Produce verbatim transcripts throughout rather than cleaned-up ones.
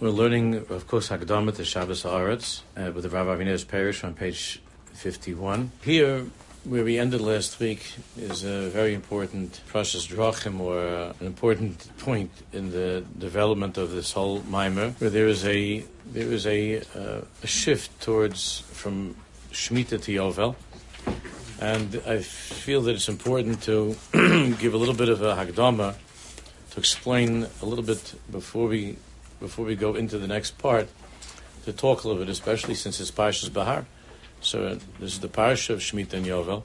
We're learning, of course, Hakdama to Shabbos Haaretz uh, with the Rav Aviner's Parish on page fifty-one. Here, where we ended last week, is a very important Parshas Drachim, or uh, an important point in the development of this whole Maimer, where there is a there is a, uh, a shift towards from Shemitah to Yovel, and I feel that it's important to give a little bit of a Hakdama to explain a little bit before we. Before we go into the next part, to talk a little bit, especially since it's Parshas Bahar. So uh, this is the Parsha of Shemitah and Yovel.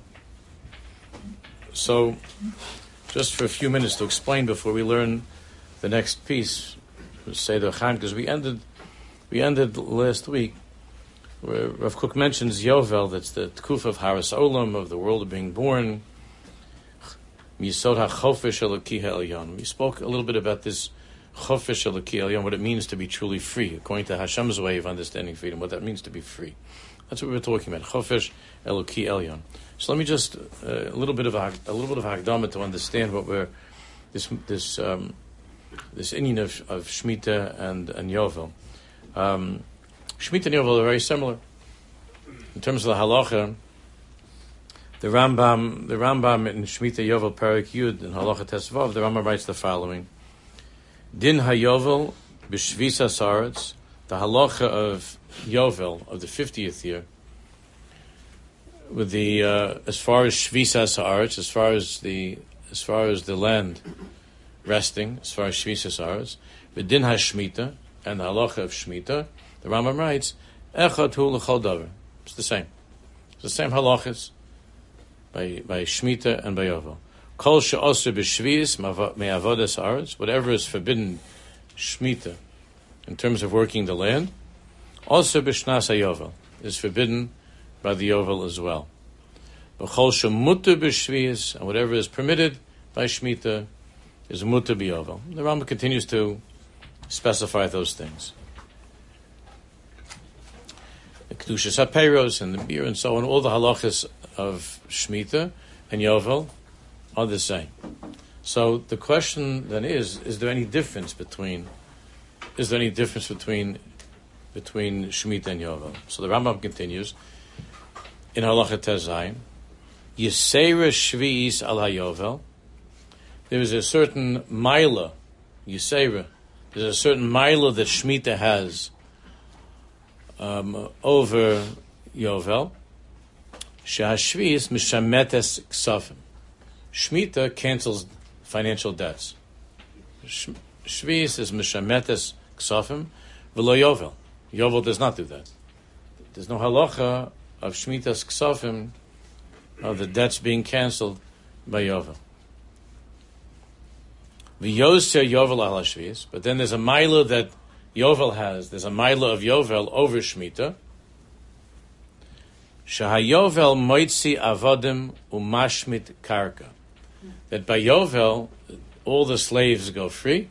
So, just for a few minutes to explain before we learn the next piece, Seder Chan, because we ended, we ended last week where Rav Kook mentions Yovel. That's the Tkuf of Haras Olam, of the world of being born. Misod HaChofesh Eloki Ha'elyon. We spoke a little bit about this. Chofesh Eloki Elyon, what it means to be truly free, according to Hashem's way of understanding freedom, what that means to be free. That's what we're talking about. Chofesh Eloki Elyon. So let me just uh, a little bit of a, a little bit of Hakdama to understand what we're this this um, this inyan of, of Shemitah and and Yovel. Um, Shemitah and Yovel are very similar in terms of the halacha. The Rambam, the Rambam in Shemitah Yovel Parak Yud in Halacha Tesvav, the Rambam writes the following. Din HaYovel b'Shvisa Saretz, the halacha of Yovel of the fiftieth year, with the uh, as far as Shvisa Saretz, as far as the as far as the land resting, as far as Shvisa Saretz, the Din HaShmita and the halacha of Shmita, the Rambam writes, Echad hu l'chol davar. It's the same. It's the same halachas by by Shmita and by Yovel. Kol she'osir b'shvius me'avodas aretz, whatever is forbidden shmita in terms of working the land, also b'shnas hayovel is forbidden by the yovel as well. B'chol she'muter b'shvius, and whatever is permitted by shmita is muter b'yovel. The Rambam continues to specify those things. The kedushas hapeiros and the beer and so on, all the halachas of shmita and yovel are the same. So the question then is: Is there any difference between? Is there any difference between between Shemitah and Yovel? So the Rambam continues in Halacha Tezayin, Yisera Shvi'is al HaYovel. There is a certain milah, Yisera. There's a certain milah that Shemitah has um, over Yovel. Shehashvi'is mishametes ksafim. Shemitah cancels financial debts. Shvi'is is mishametes ksafim, v'lo Yovel. Yovel does not do that. There's no halacha of Shmitas ksafim, of the debts being cancelled by Yovel. V'yoser Yovel al Shvi'is, but then there's a milah that Yovel has. There's a milah of Yovel over Shemitah. Shahayovel moitzi avodim umashmit karka. That by Yovel, all the slaves go free,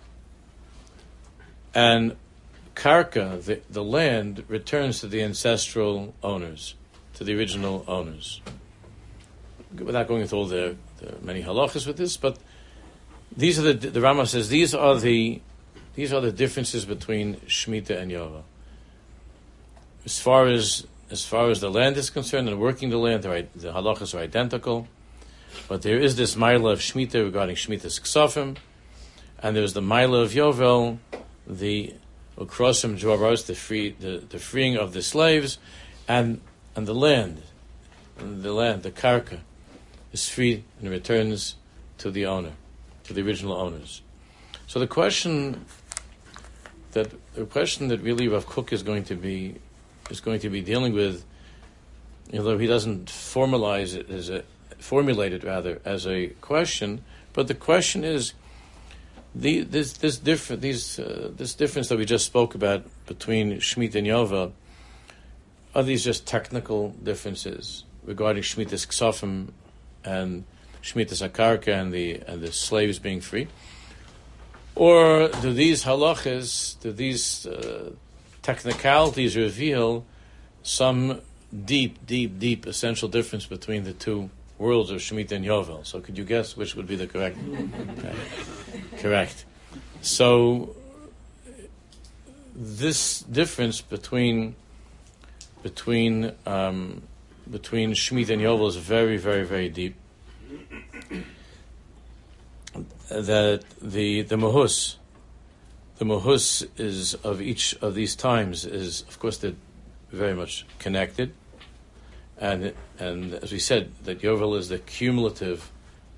and karka, the, the land, returns to the ancestral owners, to the original owners. Without going into all the, the many halachas with this, but these are the the Rambam says these are the these are the differences between Shemitah and Yovel. As far as as far as the land is concerned and working the land, the halachas are identical. But there is this milah of Shemitah regarding Shemitah's ksafim, and there's the milah of Yovel, the ukrosim juaros, the free, the, the freeing of the slaves, and and the land, and the land, the karka, is free and returns to the owner, to the original owners. So the question that the question that really Rav Kook is going to be is going to be dealing with, although he doesn't formalize it as a formulate it rather as a question, but the question is the this this different these uh, this difference that we just spoke about between Shemitah and Yovel, are these just technical differences regarding Shemitah's ksafim and Shemitah's akarka and the and the slaves being free, or do these halachas, do these uh, technicalities reveal some deep, deep, deep essential difference between the two worlds of Shemitah and Yovel? So could you guess which would be the correct? Okay. Correct. So this difference between between um, between Shemitah and Yovel is very, very, very deep. That the the mahus, the mahus is of each of these times is, of course, they're very much connected, and and as we said, that Yovel is the cumulative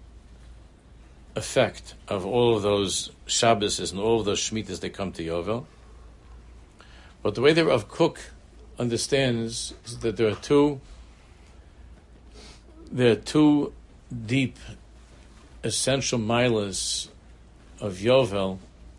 effect of all of those Shabbos and all of those Shemitahs that come to Yovel. But the way that Rav Kook understands is that there are two there are two deep essential milas of Yovel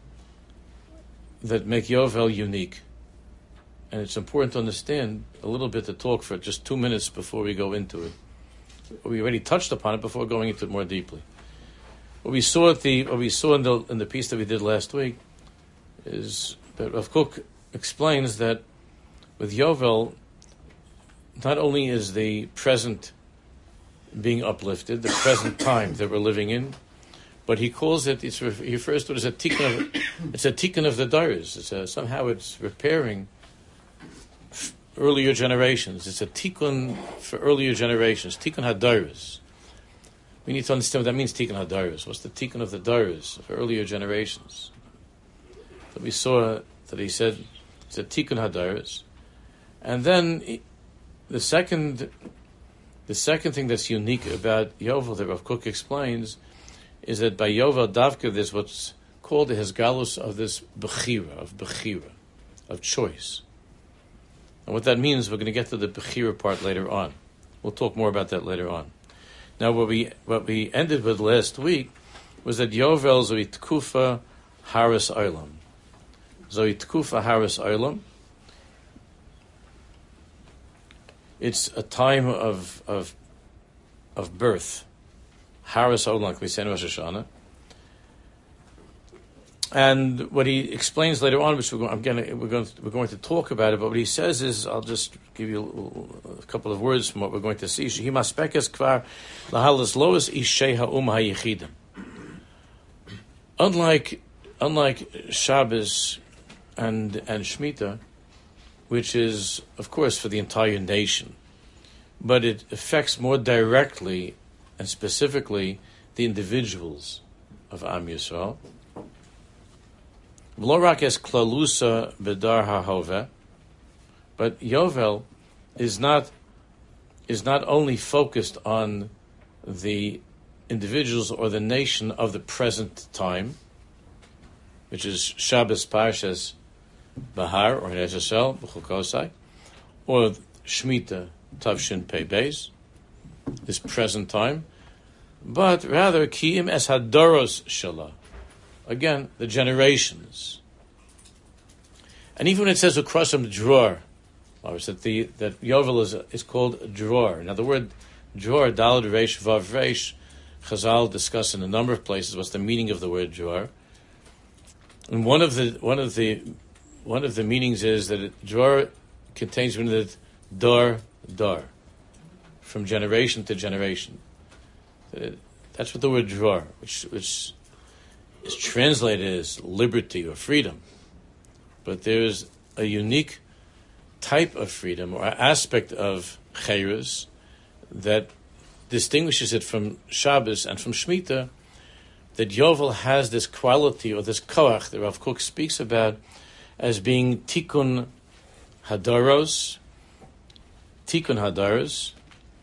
that make Yovel unique. And it's important to understand a little bit to talk for just two minutes before we go into it. We already touched upon it before going into it more deeply. What we saw at the what we saw in the in the piece that we did last week is that Rav Kook explains that with Yovel, not only is the present being uplifted, the present time that we're living in, but he calls it, it's, he refers to it as a tikkun of, it's a tikkun of the dairas. It's a, somehow it's repairing f- earlier generations. It's a tikkun for earlier generations, tikkun hadairas. We need to understand what that means, tikkun hadairas. What's the tikkun of the dairas for earlier generations? That we saw that he said it's a tikkun hadairas. And then he, the second the second thing that's unique about Yovel that Rav Kook explains is that by Yovel Davka there's what's called the Hezgalus of this Bechira, of Bechira, of choice. And what that means, we're going to get to the Bechira part later on. We'll talk more about that later on. Now what we what we ended with last week was that Yovel Zoi Tkufa Haris Olam. Zoi Tkufa Haris Olam. It's a time of of of birth, Haris Olam, like we say in Rosh Hashanah. And what he explains later on, which we're going, I'm gonna, we're going, to, we're going to talk about it, but what he says is, I'll just give you a, a couple of words from what we're going to see. Shehi maspekes kvar lahalas lois ishei ha'um hayichidim. Unlike unlike Shabbos and and Shemitah, which is, of course, for the entire nation, but it affects more directly and specifically the individuals of Am Yisrael. V'lo es klalusa bedar ha'hoveh, but Yovel is not is not only focused on the individuals or the nation of the present time, which is Shabbos Parshas Bahar or Nezesel B'chukosai, or Shemitah Tavshin Pei Beis, this present time, but rather Kiim es Hadoros Shalah. Again, the generations. And even when it says Ukrasam Dror, that the that Yovel is is called a Dror. Now the word Dror, Daled Reish Vav Reish, Chazal discuss in a number of places what's the meaning of the word Dror. And one of the one of the one of the meanings is that it, Dror contains within it Dar Dar, from generation to generation. That's what the word Dror, which which is translated as liberty or freedom. But there is a unique type of freedom or aspect of Chayrus that distinguishes it from Shabbos and from Shemitah, that Yovel has this quality or this koach that Rav Kook speaks about as being tikkun hadaros, tikkun hadaros,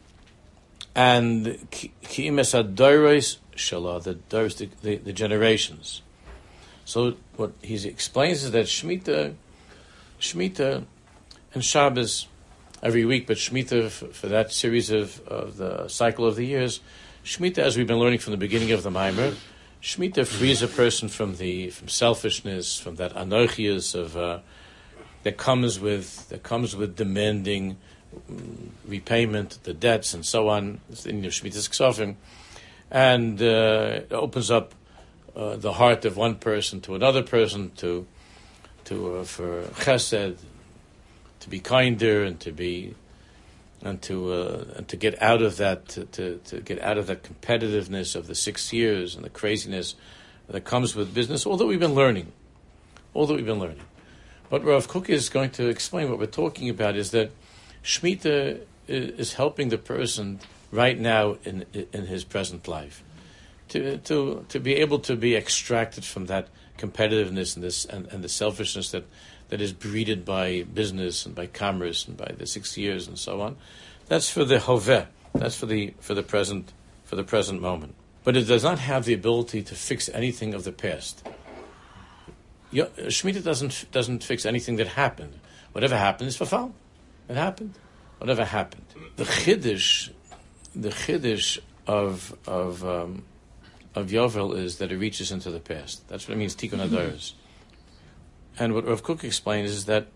and ki'imes hadaros shalah, the, the, the, the generations. So what he explains is that Shemitah, Shemitah and Shabbos every week, but Shemitah for, for that series of, of the cycle of the years, Shemitah, as we've been learning from the beginning of the Maimer, Shemitah frees a person from the from selfishness, from that anarchias of uh, that comes with that comes with demanding um, repayment, the debts, and so on. It's in Shemitah's Ksofim, and uh, it opens up uh, the heart of one person to another person to to uh, for chesed, to be kinder and to be and to uh, and to get out of that to, to, to get out of that competitiveness of the six years and the craziness that comes with business. All that we've been learning, all that we've been learning, What Rav Kook is going to explain, what we're talking about, is that Shemitah is helping the person right now in in his present life to to to be able to be extracted from that competitiveness and this and, and the selfishness that, that is breeded by business and by commerce and by the six years and so on. That's for the hoveh. That's for the for the present for the present moment. But it does not have the ability to fix anything of the past. Shemitah doesn't doesn't fix anything that happened. Whatever happened is verfallen. It happened. Whatever happened. The chiddush, the chiddush of of um, of Yovel is that it reaches into the past. That's what it means, Tikkun Adoros. And what Rav Kook explains is that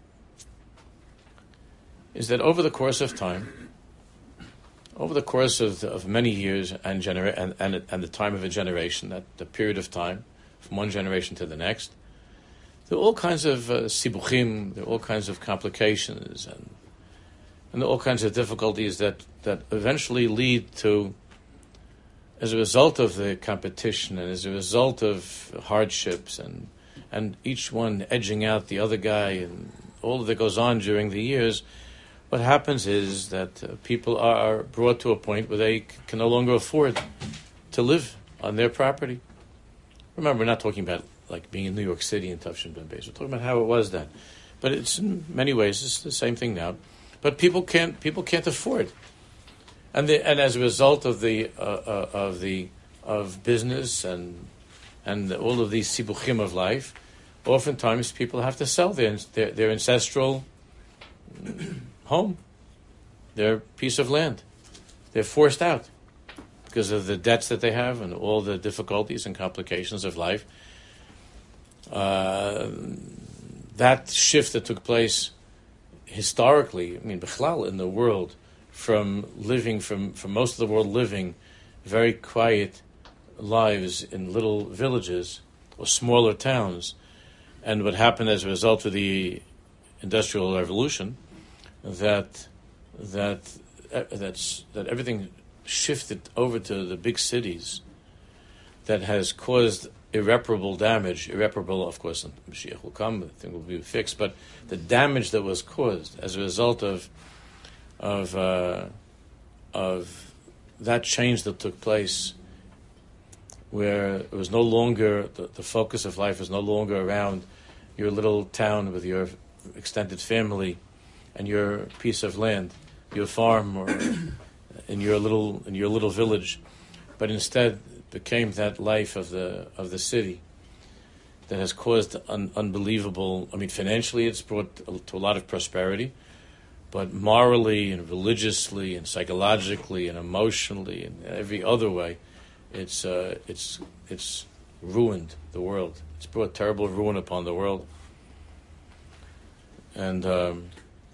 is that over the course of time, over the course of of many years and genera- and, and and the time of a generation, that the period of time from one generation to the next, there are all kinds of uh, sibuchim, there are all kinds of complications, and and there are all kinds of difficulties that, that eventually lead to, as a result of the competition and as a result of hardships and and each one edging out the other guy and all that goes on during the years, what happens is that uh, people are brought to a point where they c- can no longer afford to live on their property. Remember, we're not talking about like being in New York City in Tufshin Ben Beis. We're talking about how it was then. But it's in many ways it's the same thing now. But people can't people can't afford, and the, and as a result of the uh, uh, of the of business and and all of these sibuchim of life, oftentimes people have to sell their their, their ancestral home, their piece of land. They're forced out because of the debts that they have and all the difficulties and complications of life. Uh, that shift that took place historically, I mean, Bechlal in the world, from living, from, from most of the world living very quiet lives in little villages or smaller towns, and what happened as a result of the Industrial Revolution, that that uh, that's that everything shifted over to the big cities, that has caused irreparable damage. Irreparable, of course, and Mashiach will come, the thing will be fixed, but the damage that was caused as a result of of uh, of that change that took place, where it was no longer, the, the focus of life was no longer around your little town with your extended family and your piece of land, your farm, or in your little in your little village, but instead became that life of the of the city that has caused un, unbelievable. I mean, financially, it's brought to a lot of prosperity, but morally and religiously and psychologically and emotionally and every other way, it's uh, it's it's ruined the world. It's brought terrible ruin upon the world, and um,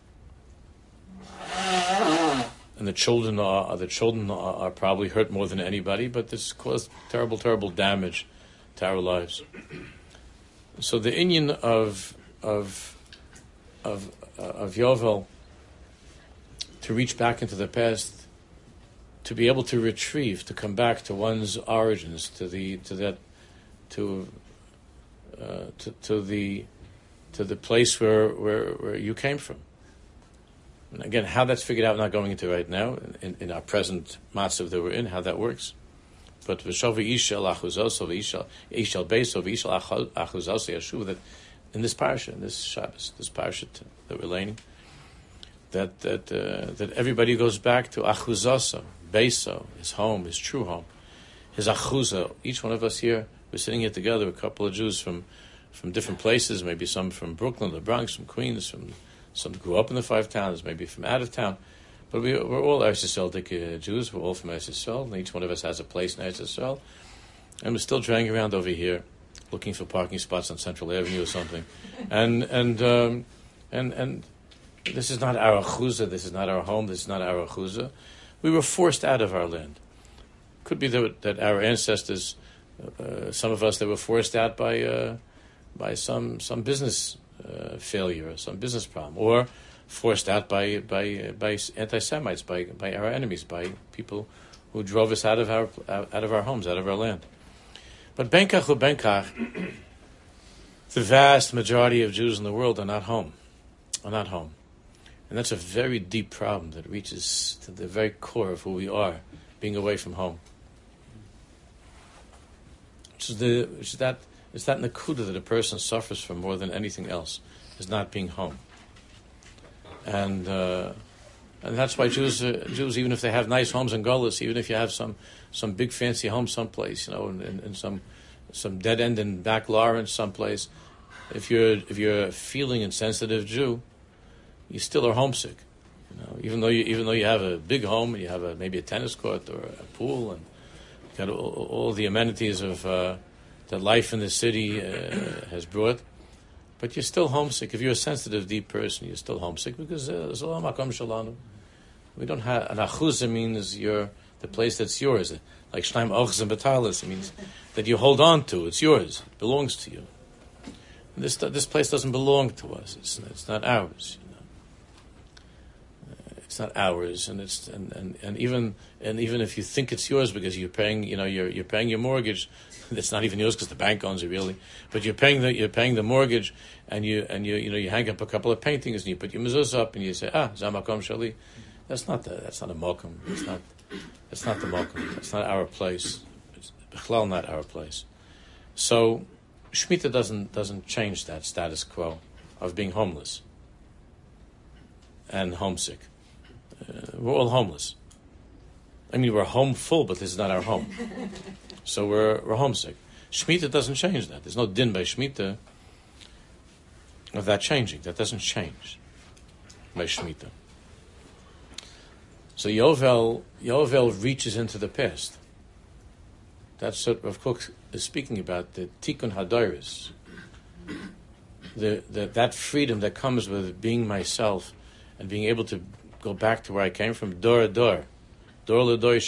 and the children are the children are, are probably hurt more than anybody. But this caused terrible, terrible damage to our lives. So the inyan of of of uh, of Yovel, to reach back into the past, to be able to retrieve, to come back to one's origins, to the to that to uh, to, to the to the place where, where where you came from. And again, how that's figured out, we're not going into right now in, in our present matzav that we're in, how that works. But v'shavi ishel achuzoso v'ishel ishel beiso v'ishel achuzoso yashuv, that in this parasha, in this Shabbos, this parasha that we're learning, that that uh, that everybody goes back to achuzoso, beiso, his home, his true home, his achuza. Each one of us here, we're sitting here together, a couple of Jews from from different places, maybe some from Brooklyn, the Bronx, from Queens, from some grew up in the five towns, maybe from out of town. But we, we're all Eretz Yisrael uh, Jews. We're all from Eretz Yisrael, and each one of us has a place in Eretz Yisrael. And we're still dragging around over here, looking for parking spots on Central Avenue or something. And and um, and and this is not our chuza. This is not our home. This is not our chuza. We were forced out of our land. Could be that, that our ancestors, uh, some of us, they were forced out by uh, by some some business uh, failure or some business problem, or forced out by by by anti-Semites, by by our enemies, by people who drove us out of our out of our homes, out of our land. But benkach u benkach, The vast majority of Jews in the world are not home, are not home. And that's a very deep problem that reaches to the very core of who we are, being away from home. Which is, the, which is that, it's that nakuda that a person suffers from more than anything else, is not being home. And uh, and that's why Jews, uh, Jews, even if they have nice homes in Golis, even if you have some, some big fancy home someplace, you know, in, in, in some some dead end in back Lawrence someplace, if you're if you're a feeling and sensitive Jew, you still are homesick. You know, even though you even though you have a big home and you have a, maybe a tennis court or a pool and you got all, all the amenities of uh, that life in the city uh, has brought. But you're still homesick. If you're a sensitive, deep person, you're still homesick because there's a makom shalanu. We don't have an achuzah means you're the place that's yours. Like shnaim ochzim betalis, it means that you hold on to. It's yours. It belongs to you. And this this place doesn't belong to us. It's it's not ours. You know, it's not ours. And it's and, and, and even and even if you think it's yours because you're paying, you know, you're you're paying your mortgage. It's not even yours because the bank owns it, really. But you're paying the you're paying the mortgage, and you and you you know you hang up a couple of paintings and you put your mezuzah up and you say, ah, zamakom shali. That's not the that's not a mokum. It's not it's not the mokum. It's not our place. It's bichlal not our place. So Shemitah doesn't doesn't change that status quo of being homeless and homesick. Uh, we're all homeless. I mean, we're home full, but this is not our home. So we're we're homesick. Shemitah doesn't change that. There's no din by Shemitah of that changing. That doesn't change by Shemitah. So Yovel Yovel reaches into the past. That's what Rav Kook is speaking about, the Tikkun Hadairis. The, the that freedom that comes with being myself and being able to go back to where I came from, dor dor. When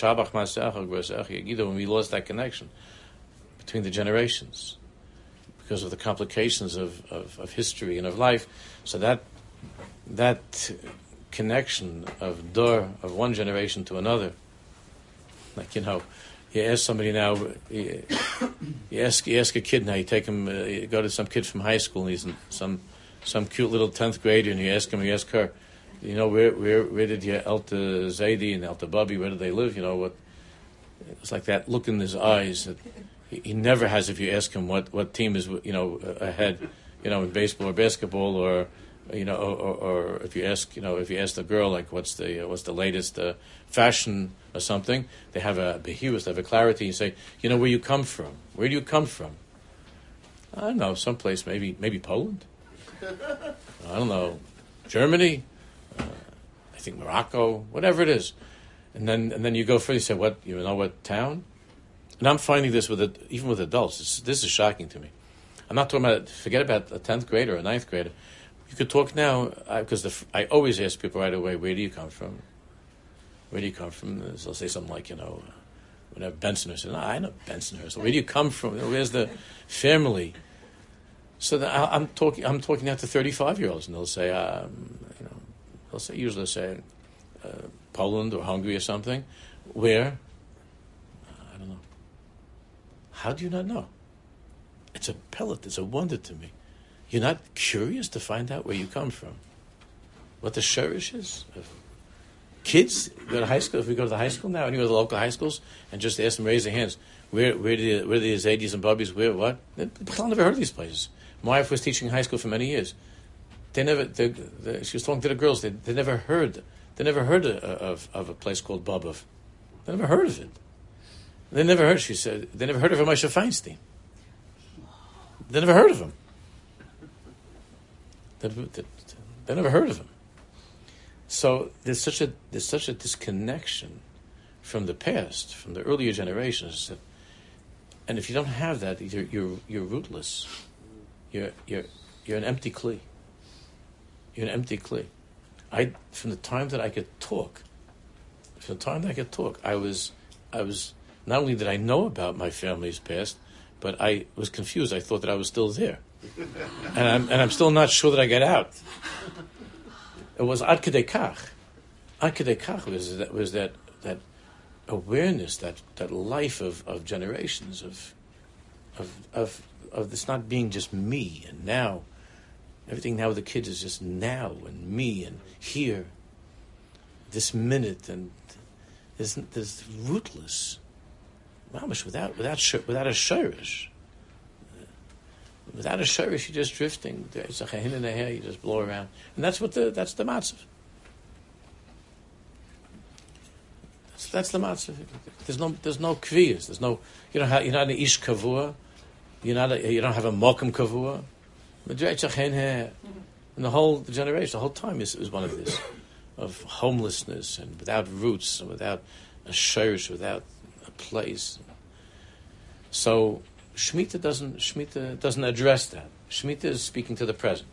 we lost that connection between the generations because of the complications of, of, of history and of life, so that that connection of dor of one generation to another, like you know, you ask somebody now, you, you ask you ask a kid now, you take him, uh, you go to some kid from high school, and he's in some some cute little tenth grader, and you ask him, you ask her. You know, where where where did your Elta Zaidi and Elta Bubby, where did they live? You know, what it's like that look in his eyes that he, he never has if you ask him what, what team is, you know, ahead, you know, in baseball or basketball or, you know, or, or, or if you ask, you know, if you ask the girl, like, what's the uh, what's the latest uh, fashion or something, they have a behirus, they have a clarity. You say, you know, where you come from? Where do you come from? I don't know, someplace, maybe maybe Poland? I don't know, Germany? Uh, I think Morocco, whatever it is, and then and then you go further. You say, "What you know? What town?" And I'm finding this with it, even with adults. It's, this is shocking to me. I'm not talking about forget about a tenth grader or a ninth grader. You could talk now because the, I always ask people right away, "Where do you come from? Where do you come from?" They'll say something like, "You know, whatever Bensonhurst." No, I know Bensonhurst. Where do you come from? Where's the family? So the, I, I'm talking. I'm talking now to thirty-five-year-olds, and they'll say, um, "You know." They'll say, usually say uh, Poland or Hungary or something. Where? I don't know. How do you not know? It's a pellet. It's a wonder to me. You're not curious to find out where you come from? What the sherish is? Kids go to high school. If we go to the high school now, any of the local high schools, and just ask them, raise their hands. Where, where do the, where the Zaydis and Bubbies? Where, what? I've never heard of these places. My wife was teaching high school for many years. They never. They, they, she was talking to the girls. They, they never heard. They never heard of, of, of a place called Bobov. They never heard of it. They never heard. She said they never heard of Moshe Feinstein. They never heard of him. They, they, they never heard of him. So there's such a there's such a disconnection from the past, from the earlier generations. That, and if you don't have that, you're you're, you're rootless. You're you're you're an empty kli. You're an empty kli. I from the time that I could talk, from the time that I could talk, I was, I was not only did I know about my family's past, but I was confused. I thought that I was still there, and I'm and I'm still not sure that I got out. It was ad kedei kach. Ad kedei kach was that was that that awareness, that that life of, of generations of of of of this not being just me and now. Everything now with the kids is just now and me and here, this minute, and there's, there's rootless. Mamish, without without without a shirish. Without a shirish, you're just drifting. It's like a hin and a hair, you just blow around. And that's what the that's the matzav. That's, that's the matzav. There's no there's no kviyas. There's no you don't have you're not an ish kavua. You're not a, you don't have a mokum kavua. And the whole generation, the whole time is, is one of this, of homelessness and without roots and without a shirish, without a place. So Shemitah doesn't Shemitah doesn't address that. Shemitah is speaking to the present.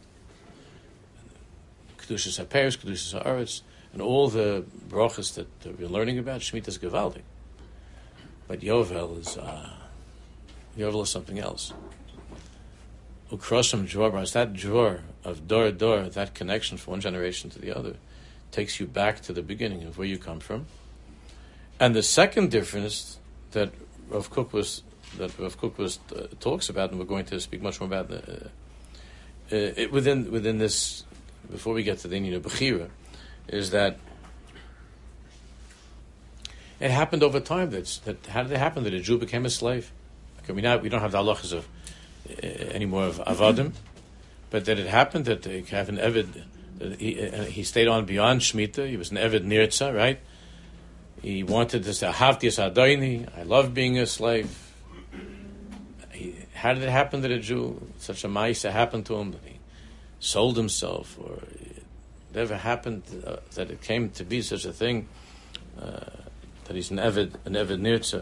Kedushas HaPeres, Kedushas HaAretz, and all the brachas that, that we're learning about, Shemitah is Gevaldik. But Yovel is uh, Yovel is something else. Ukroshim Dvorbas, that drawer of door door, that connection from one generation to the other, takes you back to the beginning of where you come from. And the second difference that Rav Kook was that Rav Kook was uh, talks about, and we're going to speak much more about uh, uh, it, within within this, before we get to the Inyan of Bechira, is that it happened over time. That's that. How did it happen that a Jew became a slave? Okay, we now we don't have the halachas of uh, anymore of avadim, but that it happened that they have an eved. That he, uh, he stayed on beyond Shemitah. He was an eved nirtza, right? He wanted to say, "Havtis Adayni." I love being a slave. He, how did it happen that a Jew, such a ma'isa happened to him that he sold himself, or it never happened uh, that it came to be such a thing uh, that he's an eved, an eved nirtza?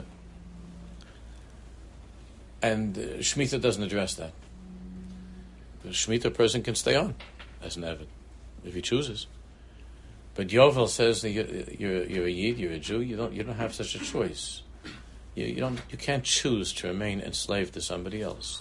And uh, Shemitah doesn't address that. The Shemitah person can stay on as an eved if he chooses. But Yovel says that you're, you're, you're a Yid, you're a Jew. You don't you don't have such a choice. You, you don't you can't choose to remain enslaved to somebody else.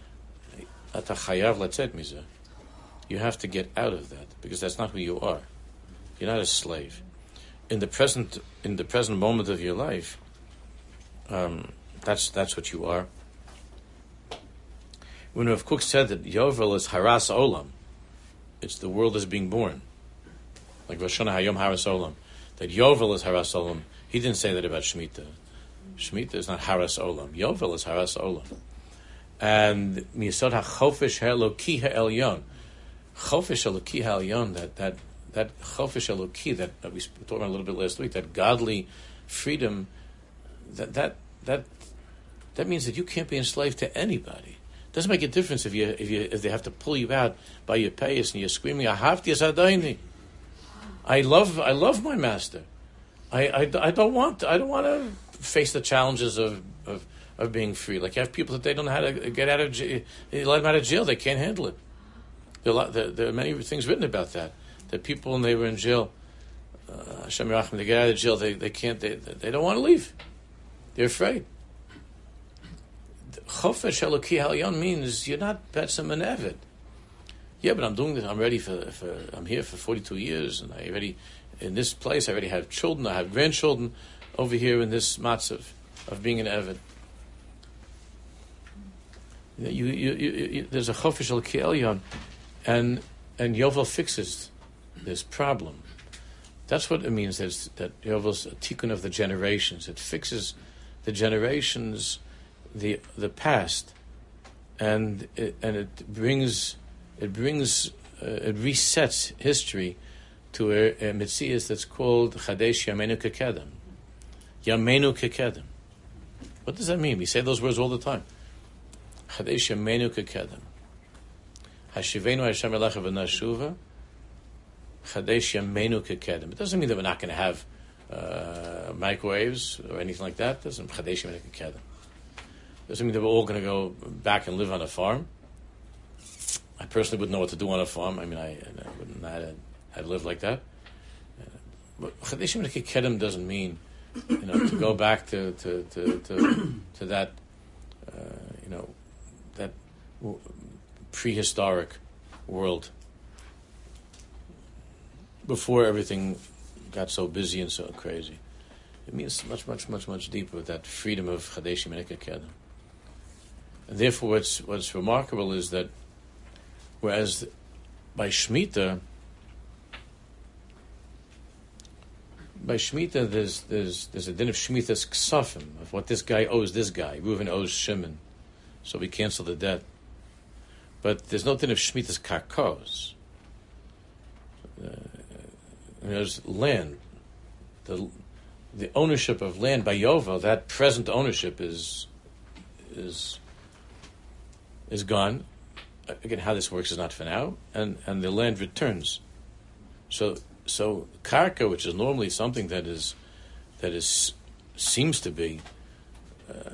You have to get out of that because that's not who you are. You're not a slave. In the present in the present moment of your life, um, that's that's what you are. When Rav Kook said that Yovel is haras olam, it's the world is being born. Like Rosh Hashanah Hayom Haras Olam, that Yovel is Haras Olam. He didn't say that about Shemitah. Shemitah is not Haras Olam. Yovel is Haras Olam. And Miyasod HaChofesh HaEloki HaElyon. Chofesh Eloki HaElyon, that, that, that Chofesh Eloki, that, that we talked about a little bit last week, that godly freedom, that, that, that, that means that you can't be enslaved to anybody. It doesn't make a difference if you, if you, if they have to pull you out by your payas and you're screaming, Ahavti Asadayni. I love, I love my master. I, I, I don't want, I don't want to face the challenges of, of, of being free. Like you have people that they don't know how to get out of jail. You let them out of jail, they can't handle it. There are, lot, there, there are many things written about that. That people when they were in jail, uh, Hashem Yerachim, they get out of jail, they, they can't, they, they don't want to leave. They're afraid. Chofesh Eloki Halyon means you're not betzim an eved. Yeah, but I'm doing this. I'm ready for, for. I'm here for forty-two years, and I already in this place. I already have children. I have grandchildren over here in this matzav of being an eved. You, you, you, you, there's a chofesh al ki'elyon, and and Yovel fixes this problem. That's what it means. That that Yovel's a tikkun of the generations. It fixes the generations, the the past, and it, and it brings. It brings, uh, it resets history to a, a Metzias that's called Chadesh Yamenu Kekedem. Yamenu Kekedem. What does that mean? We say those words all the time. Chadesh Yamenu Kekedem. Hashivenu Hashem Elecha V'Nashuva. Chadesh Yamenu Kekedem. It doesn't mean that we're not going to have uh, microwaves or anything like that. It doesn't Chadesh Yamenu Kekedem. It doesn't mean that we're all going to go back and live on a farm. I personally wouldn't know what to do on a farm. I mean, I, I wouldn't know how to, how to live like that. Uh, but Chadeshim Kekedem doesn't mean, you know, to go back to to to to, to that, uh, you know, that w- prehistoric world before everything got so busy and so crazy. It means much, much, much, much deeper with that freedom of Chadeshim Kekedem. And therefore, what's what's remarkable is that whereas by Shemitah, by Shemitah, there's there's there's a din of Shemitah's ksafim, of what this guy owes this guy. Reuven owes Shimon, so we cancel the debt. But there's no din of Shemitah's karkos. Uh, there's land, the the ownership of land by Yovel. That present ownership is is is gone. Again, how this works is not for now, and, and the land returns. So so karka, which is normally something that is that is seems to be uh,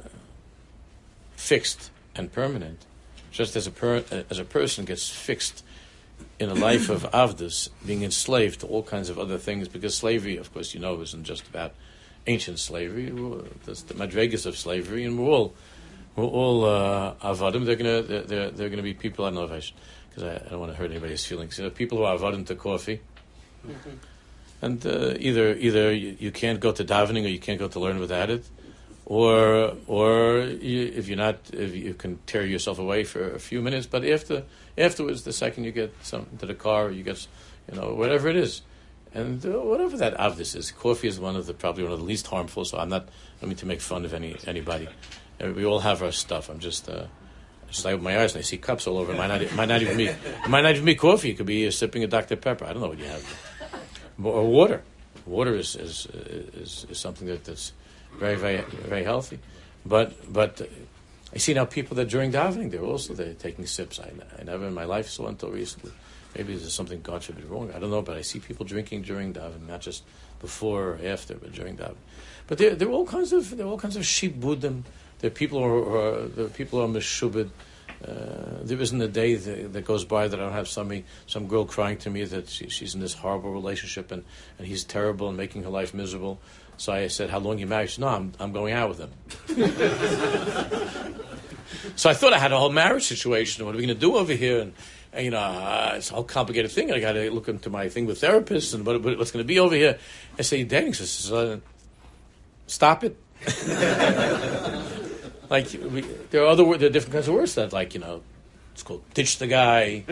fixed and permanent, just as a per, as a person gets fixed in a life of avdus, being enslaved to all kinds of other things, because slavery, of course, you know, isn't just about ancient slavery. That's the madregas of slavery, and we're all we're all uh, avadim. They're gonna they're, they're they're gonna be people. I don't know if I should, because I, I don't want to hurt anybody's feelings. You know, people who are avadim to coffee, mm-hmm. and uh, either either you, you can't go to davening or you can't go to learn without it, or or you, if you're not, if you can tear yourself away for a few minutes, but after afterwards, the second you get some to the car, you get, you know, whatever it is. And uh, whatever that avdus is, coffee is one of the probably one of the least harmful. So I'm not. I don't mean to make fun of any anybody. Uh, we all have our stuff. I'm just. Uh, just I open my eyes and I see cups all over. It might not. It might not even be. It might not even be coffee. It could be uh, sipping a Doctor Pepper. I don't know what you have. Or water. Water is is is, is something that, that's very very very healthy. But but uh, I see now people that during davening they're also they're taking sips. I, I never in my life saw until recently. Maybe there's something, God forbid, wrong. I don't know, but I see people drinking during davening, not just before or after, but during davening. But there, there are all kinds of there are all kinds of shibudim. There are people who are, are there are people who are meshubed. Uh, there isn't a day that, that goes by that I don't have somebody, some girl crying to me that she, she's in this horrible relationship and, and he's terrible and making her life miserable. So I said, "How long are you married?" She said, "No, I'm I'm going out with him." So I thought I had a whole marriage situation. What are we going to do over here? And And, you know, uh, it's a whole complicated thing. I got to look into my thing with therapists and what, what's going to be over here. I say, "You're dating." She says, uh, "Stop it." Like, we, there are other there are different kinds of words that, like, you know, it's called ditch the guy.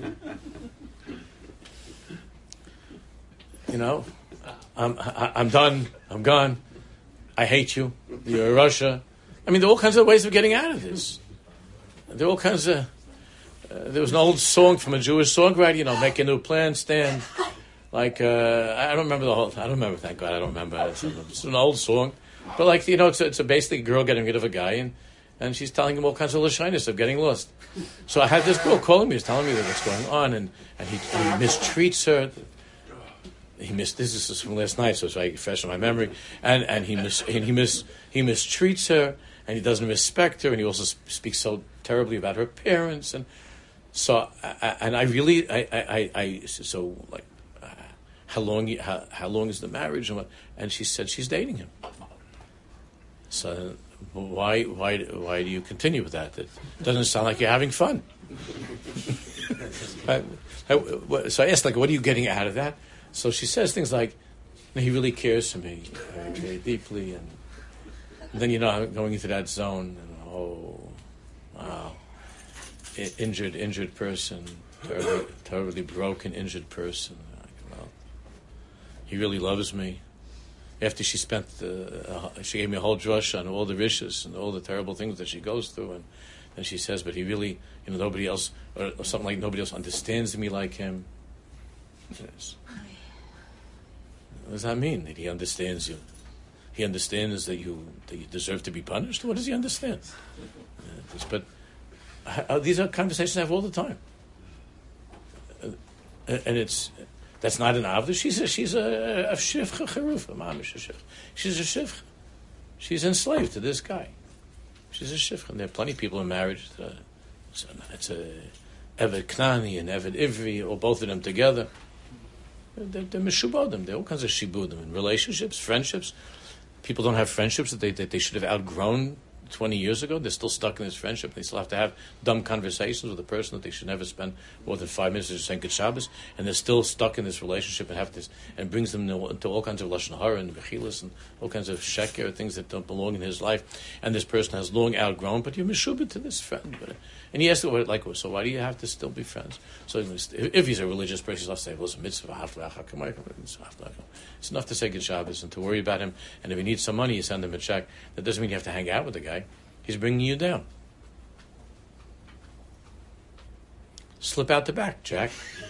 You know, I'm I, I'm done. I'm gone. I hate you. You're Russia. I mean, there are all kinds of ways of getting out of this. There are all kinds of. Uh, there was an old song from a Jewish songwriter, you know, make a new plan, stand. Like, uh, I don't remember the whole, I don't remember, thank God, I don't remember. It's, it's an old song. But, like, you know, it's a, it's a basically a girl getting rid of a guy, and, and she's telling him all kinds of lashiness of getting lost. So I had this girl calling me, was telling me that what's going on, and, and he, he mistreats her. He missed, this is from last night, so it's like fresh in my memory. And, and he mis, and he mis, he mistreats her, and he doesn't respect her, and he also speaks so terribly about her parents, and So, I, and I really, I, I, I so like, uh, how long, how, how long is the marriage? And, what, and she said she's dating him. So, why, why, why do you continue with that? It doesn't sound like you're having fun. I, I, so I asked, like, what are you getting out of that? So she says things like, he really cares for me very, very deeply, and, and then, you know, I'm going into that zone, and oh, wow. Injured, injured person, terribly, terribly broken, injured person. Well, he really loves me. After she spent, uh, she gave me a whole drush on all the rishes and all the terrible things that she goes through, and then she says, "But he really, you know, nobody else, or, or something like nobody else understands me like him." Yes. What does that mean? That he understands you? He understands that you that you deserve to be punished. What does he understand? Uh, but. Uh, these are conversations I have all the time, uh, and it's that's not an avda. She's a she's a, a shivcha cherufa, mamish a shivcha. She's a shivcha. She's enslaved to this guy. She's a shivcha. And there are plenty of people in marriage. Uh, it's, a, it's a Eved Knani and Eved Ivri, or both of them together. They're, they're mishubodim. There are all kinds of shibudim in relationships, friendships. People don't have friendships that they that they should have outgrown twenty years ago. They're still stuck in this friendship. They still have to have dumb conversations with a person that they should never spend more than five minutes just saying Good Shabbos, and they're still stuck in this relationship and have this, and brings them into all kinds of lashon hara and bechilas and all kinds of sheker, things that don't belong in his life. And this person has long outgrown, but you're meshubed to this friend. But, and he asked what like, so why do you have to still be friends? So if he's a religious person, he'll say, well, it's a mitzvah. It's enough to say Good Shabbos and to worry about him. And if he needs some money, you send him a check. That doesn't mean you have to hang out with the guy. He's bringing you down. Slip out the back, Jack.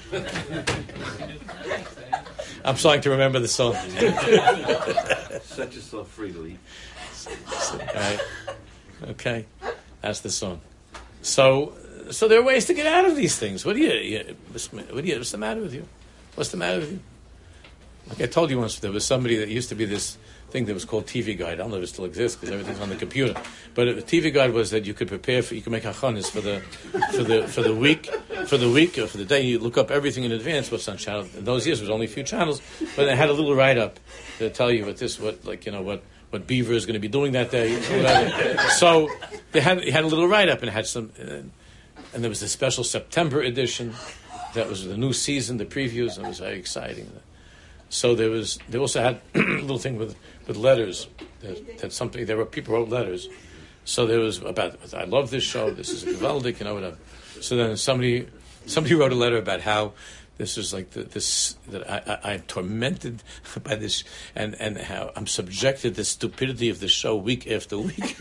I'm starting to remember the song. Set yourself free to leave. Right. Okay, that's the song. So, so there are ways to get out of these things. What do you? you what do you? What's the matter with you? What's the matter with you? Like I told you once, there was somebody that used to be this thing that was called T V Guide. I don't know if it still exists because everything's on the computer. But a T V Guide was that you could prepare for, you could make hachanis for the, for the for the week, for the week or for the day. You look up everything in advance. What's on channel? In those years, there was only a few channels, but they had a little write up to tell you what this, what like you know what. what Beaver is going to be doing that day. So they had they had a little write-up and had some, uh, and there was a special September edition that was the new season, the previews, and it was very exciting. So there was they also had a little thing with, with letters that, that something there were people wrote letters. So there was about I love this show. This is geweldig, you know whatever. So then somebody somebody wrote a letter about how. This is like the, this that I, I, I'm tormented by this, and, and how I'm subjected to the stupidity of the show week after week.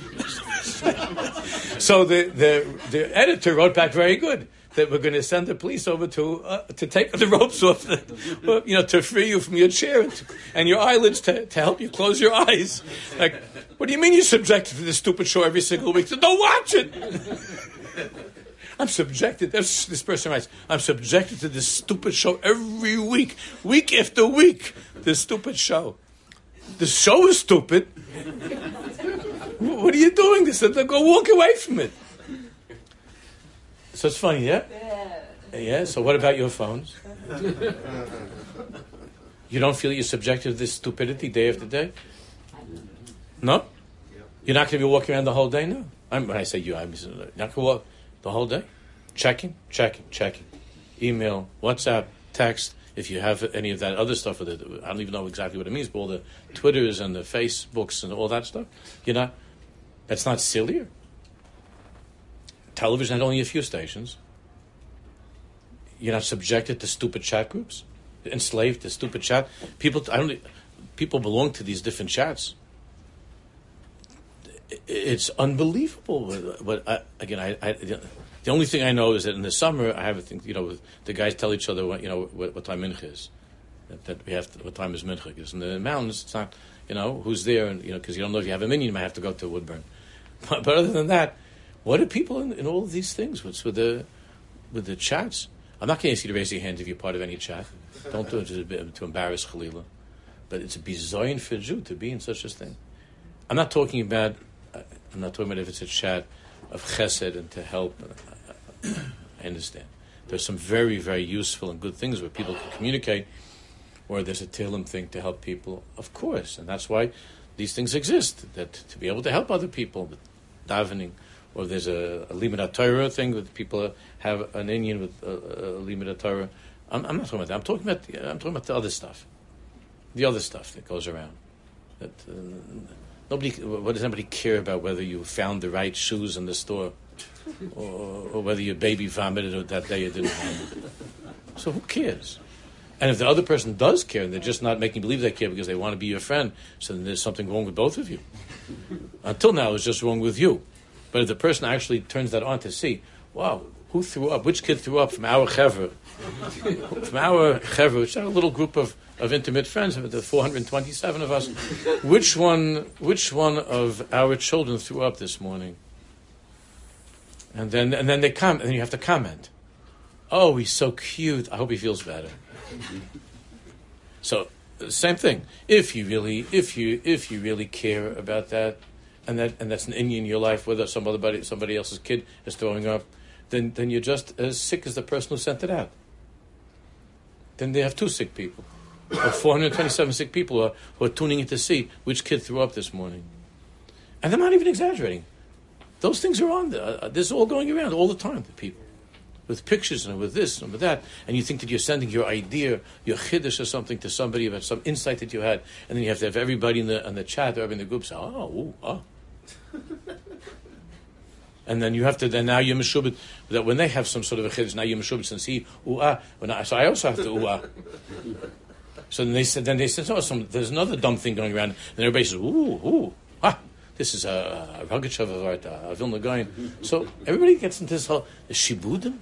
So the, the the editor wrote back very good that we're going to send the police over to uh, to take the ropes off, the, you know, to free you from your chair and, to, and your eyelids to, to help you close your eyes. Like, what do you mean you're subjected to this stupid show every single week? So don't watch it. I'm subjected, this, this person writes, I'm subjected to this stupid show every week, week after week, this stupid show. The show is stupid. What are you doing? This? Go walk away from it. So it's funny, yeah? Yeah, so what about your phones? You don't feel you're subjected to this stupidity day after day? No? You're not going to be walking around the whole day? No. I'm, when I say you, I'm not going to walk. The whole day? Checking, checking, checking. Email, WhatsApp, text. If you have any of that other stuff, with it, I don't even know exactly what it means, but all the Twitters and the Facebooks and all that stuff, you're not, that's not sillier. Television had only a few stations. You're not subjected to stupid chat groups, enslaved to stupid chat. People, I don't, people belong to these different chats. It's unbelievable. But I, again, I, I, the only thing I know is that in the summer I have a thing. You know, the guys tell each other, what, you know, what, what time mincha is. That, that we have to, what time is mincha? Because in the mountains, it's not. You know, who's there, and you know, because you don't know if you have a minion, you might have to go to Woodburn. But, but other than that, what are people in, in all of these things? What's with the with the chats? I'm not going to ask you to raise your hand if you're part of any chat. Don't do it to, to embarrass Chalila. But it's a bizoyin for a Jew to be in such a thing. I'm not talking about. I'm not talking about if it's a chat of chesed and to help. I understand. There's some very, very useful and good things where people can communicate, or there's a Tehillim thing to help people, of course. And that's why these things exist, that to be able to help other people with davening, or there's a, a Limud HaTorah thing that people have an Indian with a, a Limud HaTorah. I'm, I'm not talking about that. I'm talking about, I'm talking about the other stuff. The other stuff that goes around. That... Uh, Nobody. What does anybody care about whether you found the right shoes in the store, or, or whether your baby vomited that day or didn't vomit? So who cares? And if the other person does care, and they're just not making believe they care because they want to be your friend, so then there's something wrong with both of you. Until now, it was just wrong with you. But if the person actually turns that on to see, wow, who threw up? Which kid threw up from our chevra? From our chevra, which are a little group of. Of intimate friends, the four hundred twenty-seven of us. Which one? Which one of our children threw up this morning? And then, and then they come, and then you have to comment. Oh, he's so cute. I hope he feels better. So, same thing. If you really, if you, if you really care about that, and that, and that's an Indian in your life, whether somebody, somebody else's kid is throwing up, then, then you're just as sick as the person who sent it out. Then they have two sick people. Or four hundred twenty-seven sick people who are, who are tuning in to see which kid threw up this morning. And I'm not even exaggerating. Those things are on there. Uh, this is all going around all the time to people, with pictures and with this and with that. And you think that you're sending your idea, your chiddush or something to somebody about some insight that you had, and then you have to have everybody in the in the chat or in the group say, oh, ooh, oh. And then you have to, then now you're meshubit, that when they have some sort of a chiddush, now you're meshubit and see, ooh, ah. When I, so I also have to, ooh, ah. So then they said, then they said, oh, some, there's another dumb thing going around. And everybody says, ooh, ooh, ah. This is a, a Rogachev of art, a Vilna Gaon. So everybody gets into this whole shibudim.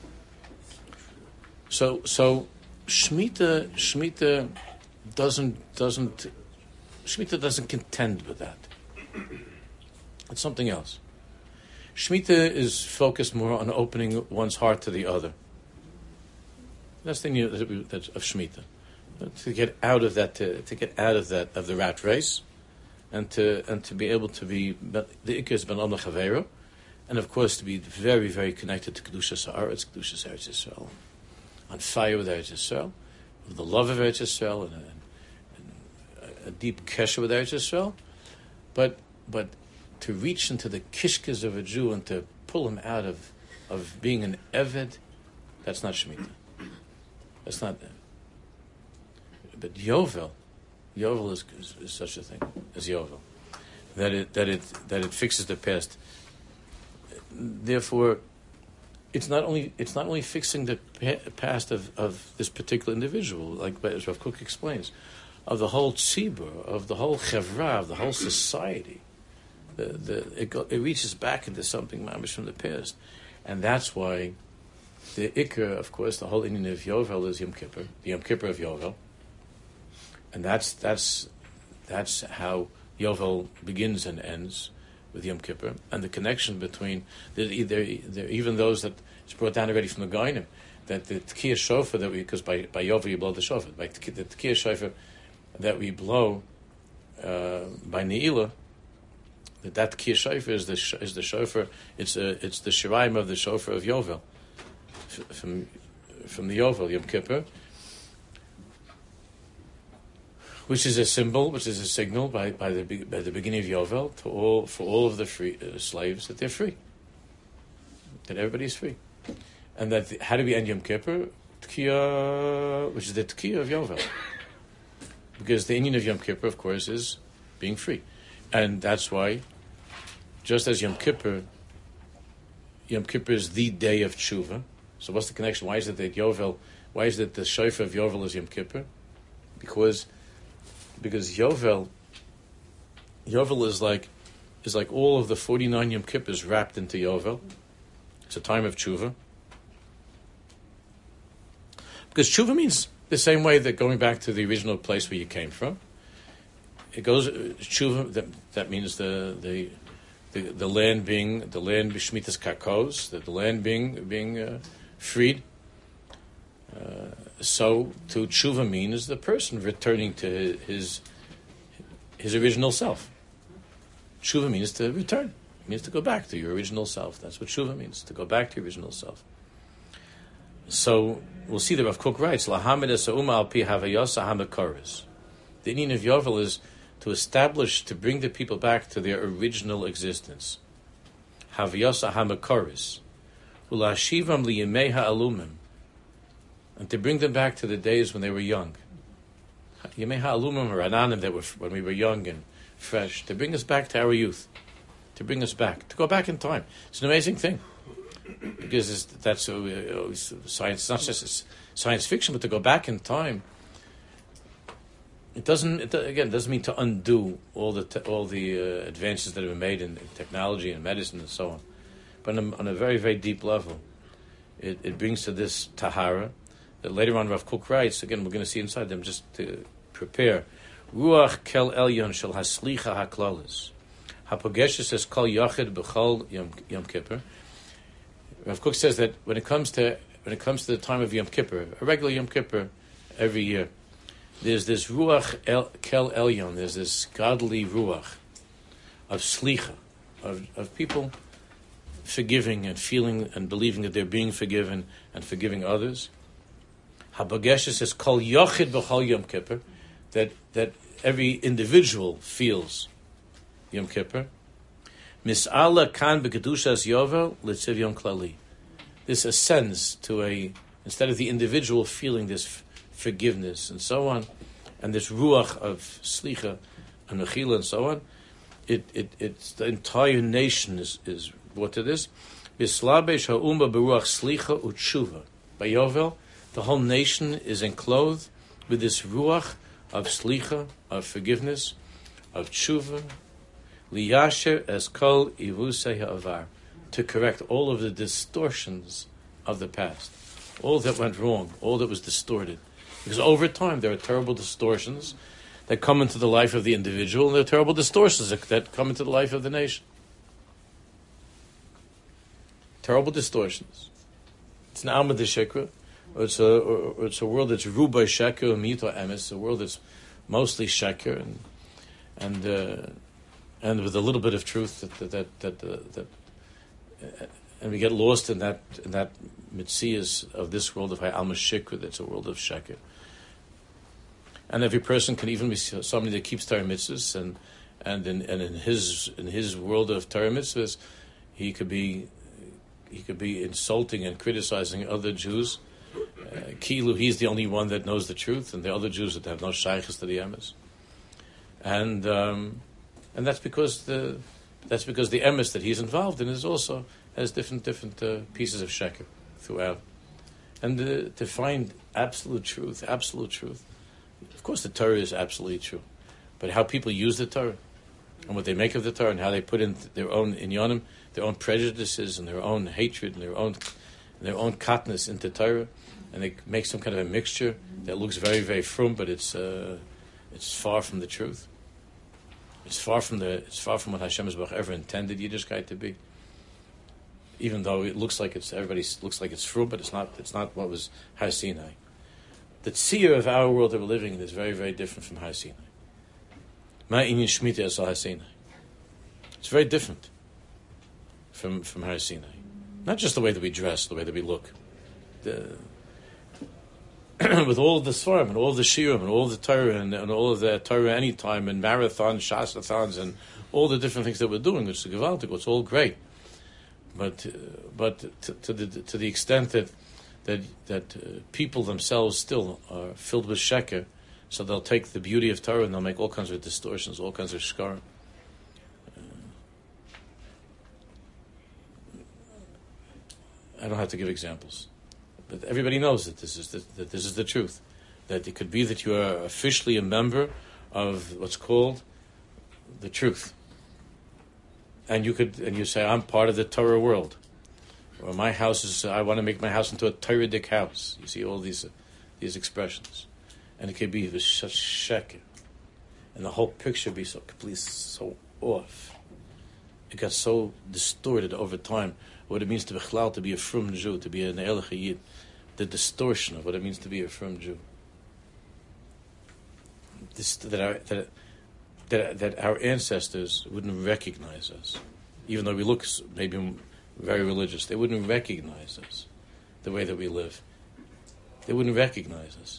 So so Shemitah Shemitah doesn't doesn't Shemitah doesn't contend with that. It's something else. Shemitah is focused more on opening one's heart to the other. That's the thing that, that of Shemitah, to get out of that, to, to get out of that of the rat race. And to and to be able to be the Ikar is Ben Amla Chavero, and of course to be very very connected to Kedushas Haaretz, Kedushas Eretz Yisrael, on fire with Eretz Yisrael, with the love of Eretz Yisrael, and, and, and a deep kesher with Eretz Yisrael, but but to reach into the kishkas of a Jew and to pull him out of of being an eved, that's not Shemitah. That's not. But Yovel. Yovel is, is, is such a thing as Yovel, that it that it that it fixes the past. Therefore, it's not only it's not only fixing the past of, of this particular individual, like as Rav Kook explains, of the whole tzibur, of the whole chevra, of the whole society. The the it, go, it reaches back into something mamish from the past, and that's why the Ikar, of course, the whole Indian of Yovel is Yom Kippur, the Yom Kippur of Yovel. And that's that's that's how Yovel begins and ends with Yom Kippur, and the connection between the, the, the, even those that it's brought down already from the Gainim, that the Tkiyah Shofar that we, because by by Yovel you blow the shofar, by the Tkiyah Shofar that we blow uh, by Ne'ilah, that that Tkiyah Shofar is the is the shofar. It's a, it's the shiraim of the shofar of Yovel, from from the Yovel Yom Kippur. Which is a symbol, which is a signal by, by the by the beginning of Yovel to all for all of the free uh, slaves that they're free, that everybody's free, and that the, how do we end Yom Kippur? Tkiyah, which is the Tkiyah of Yovel, because the Indian of Yom Kippur, of course, is being free, and that's why, just as Yom Kippur, Yom Kippur is the day of tshuva. So what's the connection? Why is it that Yovel? Why is it the shofar of Yovel is Yom Kippur? Because Because Yovel, Yovel is like, is like all of the forty-nine Yom Kippurs wrapped into Yovel. It's a time of tshuva. Because tshuva means the same way that going back to the original place where you came from. It goes tshuva. That, that means the the the, the land being the land b'shmitas karkos, that the land being being uh, freed. Uh, so, to tshuva means the person returning to his his original self. Tshuva means to return. It means to go back to your original self. That's what tshuva means, to go back to your original self. So, we'll see that Rav Kook writes, Lahamid esa'uma al pi havayasa hamakoris. The Indian of Yovel is to establish, to bring the people back to their original existence. Havayasa hamakoris. Ulahashivam liyemei ha'alumim. And to bring them back to the days when they were young. Yemei ha'alumim or ananim, that were when we were young and fresh. To bring us back to our youth. To bring us back. To go back in time. It's an amazing thing. Because it's, that's uh, science. It's not just science fiction, but to go back in time. It doesn't. It, again, it doesn't mean to undo all the te- all the uh, advances that have been made in, in technology and medicine and so on. But on a, on a very very deep level, it, it brings to this tahara. That later on, Rav Kook writes, again, we're going to see inside them, just to prepare. Ruach kel elyon shel haslicha haklalis. Hapogeshes says kol yachid b'chol Yom Kippur. Rav Kook says that when it comes to when it comes to the time of Yom Kippur, a regular Yom Kippur every year, there's this ruach el, kel elyon, there's this godly ruach of slicha, of, of people forgiving and feeling and believing that they're being forgiven and forgiving others. Habagesha says, Kol Yochid B'chol Yom Kippur, that that every individual feels Yom Kippur. Mis'ala kan b'kedushas yovel l'tzivyon klali. This ascends to a, instead of the individual feeling this f- forgiveness and so on, and this ruach of slicha and mechila and so on, it, it, it's the entire nation is, is brought to this. Bislabesh ha'umba beruach slicha u'tshuva. By Yovel, the whole nation is enclosed with this ruach of slicha, of forgiveness, of tshuva, liyasher es kol ivusei ha'avar, to correct all of the distortions of the past, all that went wrong, all that was distorted. Because over time there are terrible distortions that come into the life of the individual, and there are terrible distortions that, that come into the life of the nation. Terrible distortions. It's an alma de shekra, or it's a, or, or it's a world that's ruba sheker mito emes, a world that's mostly sheker and and uh, and with a little bit of truth that that that that, uh, that uh, and we get lost in that in that mitzias of this world of alma shekra. That's a world of sheker. And every person can even be somebody that keeps Torah mitzvahs, and and in and in his in his world of Torah mitzvahs, he could be he could be insulting and criticizing other Jews. Uh, Kilu, he's the only one that knows the truth, and the other Jews that have no shaykhs to the emes. And um, and that's because the that's because the emes that he's involved in is also has different different uh, pieces of sheker throughout. And uh, to find absolute truth, absolute truth. Of course, the Torah is absolutely true, but how people use the Torah and what they make of the Torah and how they put in their own inyanim, their own prejudices and their own hatred and their own their own katness into Torah, and they make some kind of a mixture that looks very, very frum, but it's uh, it's far from the truth. It's far from the it's far from what Hashem Yisbarach ever intended Yiddishkeit to be. Even though it looks like it's everybody looks like it's frum, but it's not. It's not what was Har Sinai. The tziyah of our world that we're living in is very, very different from Har Sinai. Ma'inyan Shemitah as Har Sinai. It's very different from from Har Sinai. Not just the way that we dress, the way that we look. The, with all of the svarim and all of the shiurim and all of the Torah and, and all of the Torah anytime and marathons, shasathons and all the different things that we're doing, which is gewaltig, it's all great. But uh, but to, to the to the extent that that that uh, people themselves still are filled with sheker, so they'll take the beauty of Torah and they'll make all kinds of distortions, all kinds of shkar. Uh, I don't have to give examples, but everybody knows that this is the, that this is the truth. That it could be that you are officially a member of what's called the truth, and you could and you say, I'm part of the Torah world. Or my house is, I want to make my house into a Torah-dic house. You see all these uh, these expressions. And it could be with such sheker. And the whole picture be so completely, so off. It got so distorted over time. What it means to be chlal, to be a frum Jew, to be an Eilach Yid. The distortion of what it means to be a frum Jew. This, that, our, that, that, that our ancestors wouldn't recognize us. Even though we look maybe very religious. They wouldn't recognize us the way that we live. They wouldn't recognize us.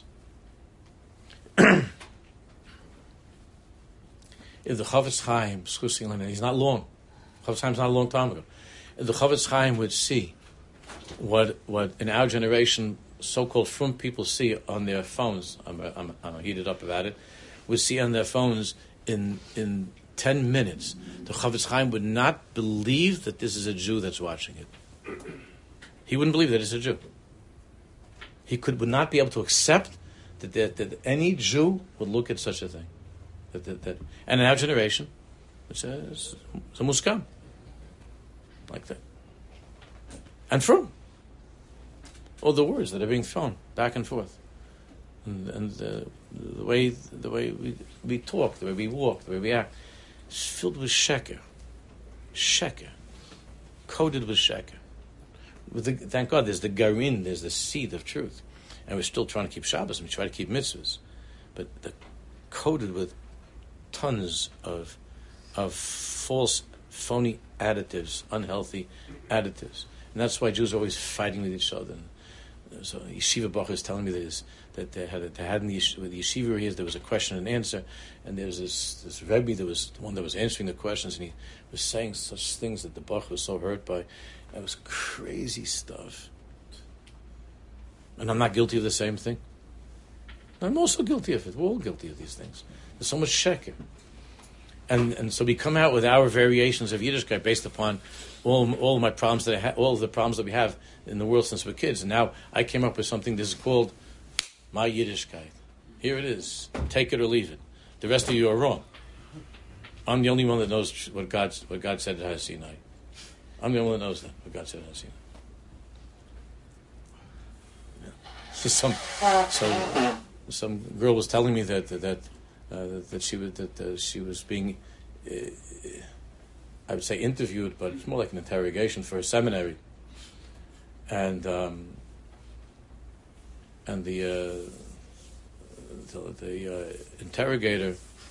If the Chavetz Chaim, he's not long. Chavetz Chaim's not a long time ago. If the Chavetz Chaim would see what what in our generation so-called frum people see on their phones, I'm, I'm, I'm heated up about it, would see on their phones in in ten minutes, the Chavetz Chaim would not believe that this is a Jew that's watching it. He wouldn't believe that it's a Jew. He could would not be able to accept that, that, that any Jew would look at such a thing. That, that, that, and in our generation, it's a, it's a muskam. Like that. And from all the words that are being thrown back and forth. And, and the, the way the way we, we talk, the way we walk, the way we act, it's filled with sheker. Sheker. Coated with sheker. With the, thank God there's the garin, there's the seed of truth. And we're still trying to keep Shabbos and we try to keep mitzvahs. But the, coated with tons of of false, phony additives, unhealthy additives. And that's why Jews are always fighting with each other. so yeshiva Baruch is telling me this, that they had they had in the yeshiva, the yeshiva here, there was a question and answer, and there was this this Rebbe that was the one that was answering the questions, and he was saying such things that the Baruch was so hurt by. It was crazy stuff, and I'm not guilty of the same thing. I'm also guilty of it. We're all guilty of these things. There's so much sheker. And and so we come out with our variations of Yiddishkeit based upon all all of my problems that I ha- all of the problems that we have in the world since we're kids. And now I came up with something that is called my Yiddishkeit. Here it is. Take it or leave it. The rest of you are wrong. I'm the only one that knows what God what God said at Har Sinai. I'm the only one that knows that what God said at Har Sinai. Yeah. Some so some girl was telling me that that. that Uh, that she was that uh, she was being, uh, I would say, interviewed, but it's more like an interrogation for a seminary, and um, and the uh, the, the uh, interrogator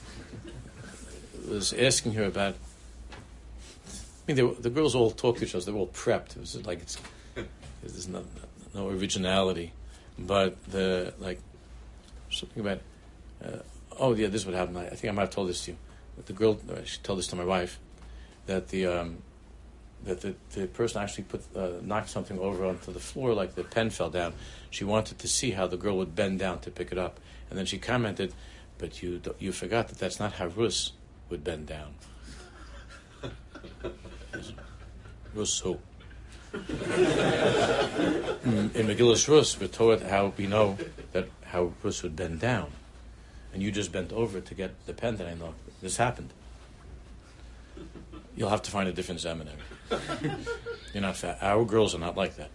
was asking her about. I mean, they were, the girls all talk to each other; they're all prepped. It was like it's there's no, no originality, but the like something about. Uh, Oh yeah, this is what happened. I, I think I might have told this to you. But the girl, uh, she told this to my wife, that the um, that the, the person actually put uh, knocked something over onto the floor, like the pen fell down. She wanted to see how the girl would bend down to pick it up, and then she commented, "But you you forgot that that's not how Rus would bend down." Rus who? In Megillus Rus, we're taught how we know that how Rus would bend down. And you just bent over to get the pen that I know. This happened. You'll have to find a different seminary. You're not fat. Our girls are not like that.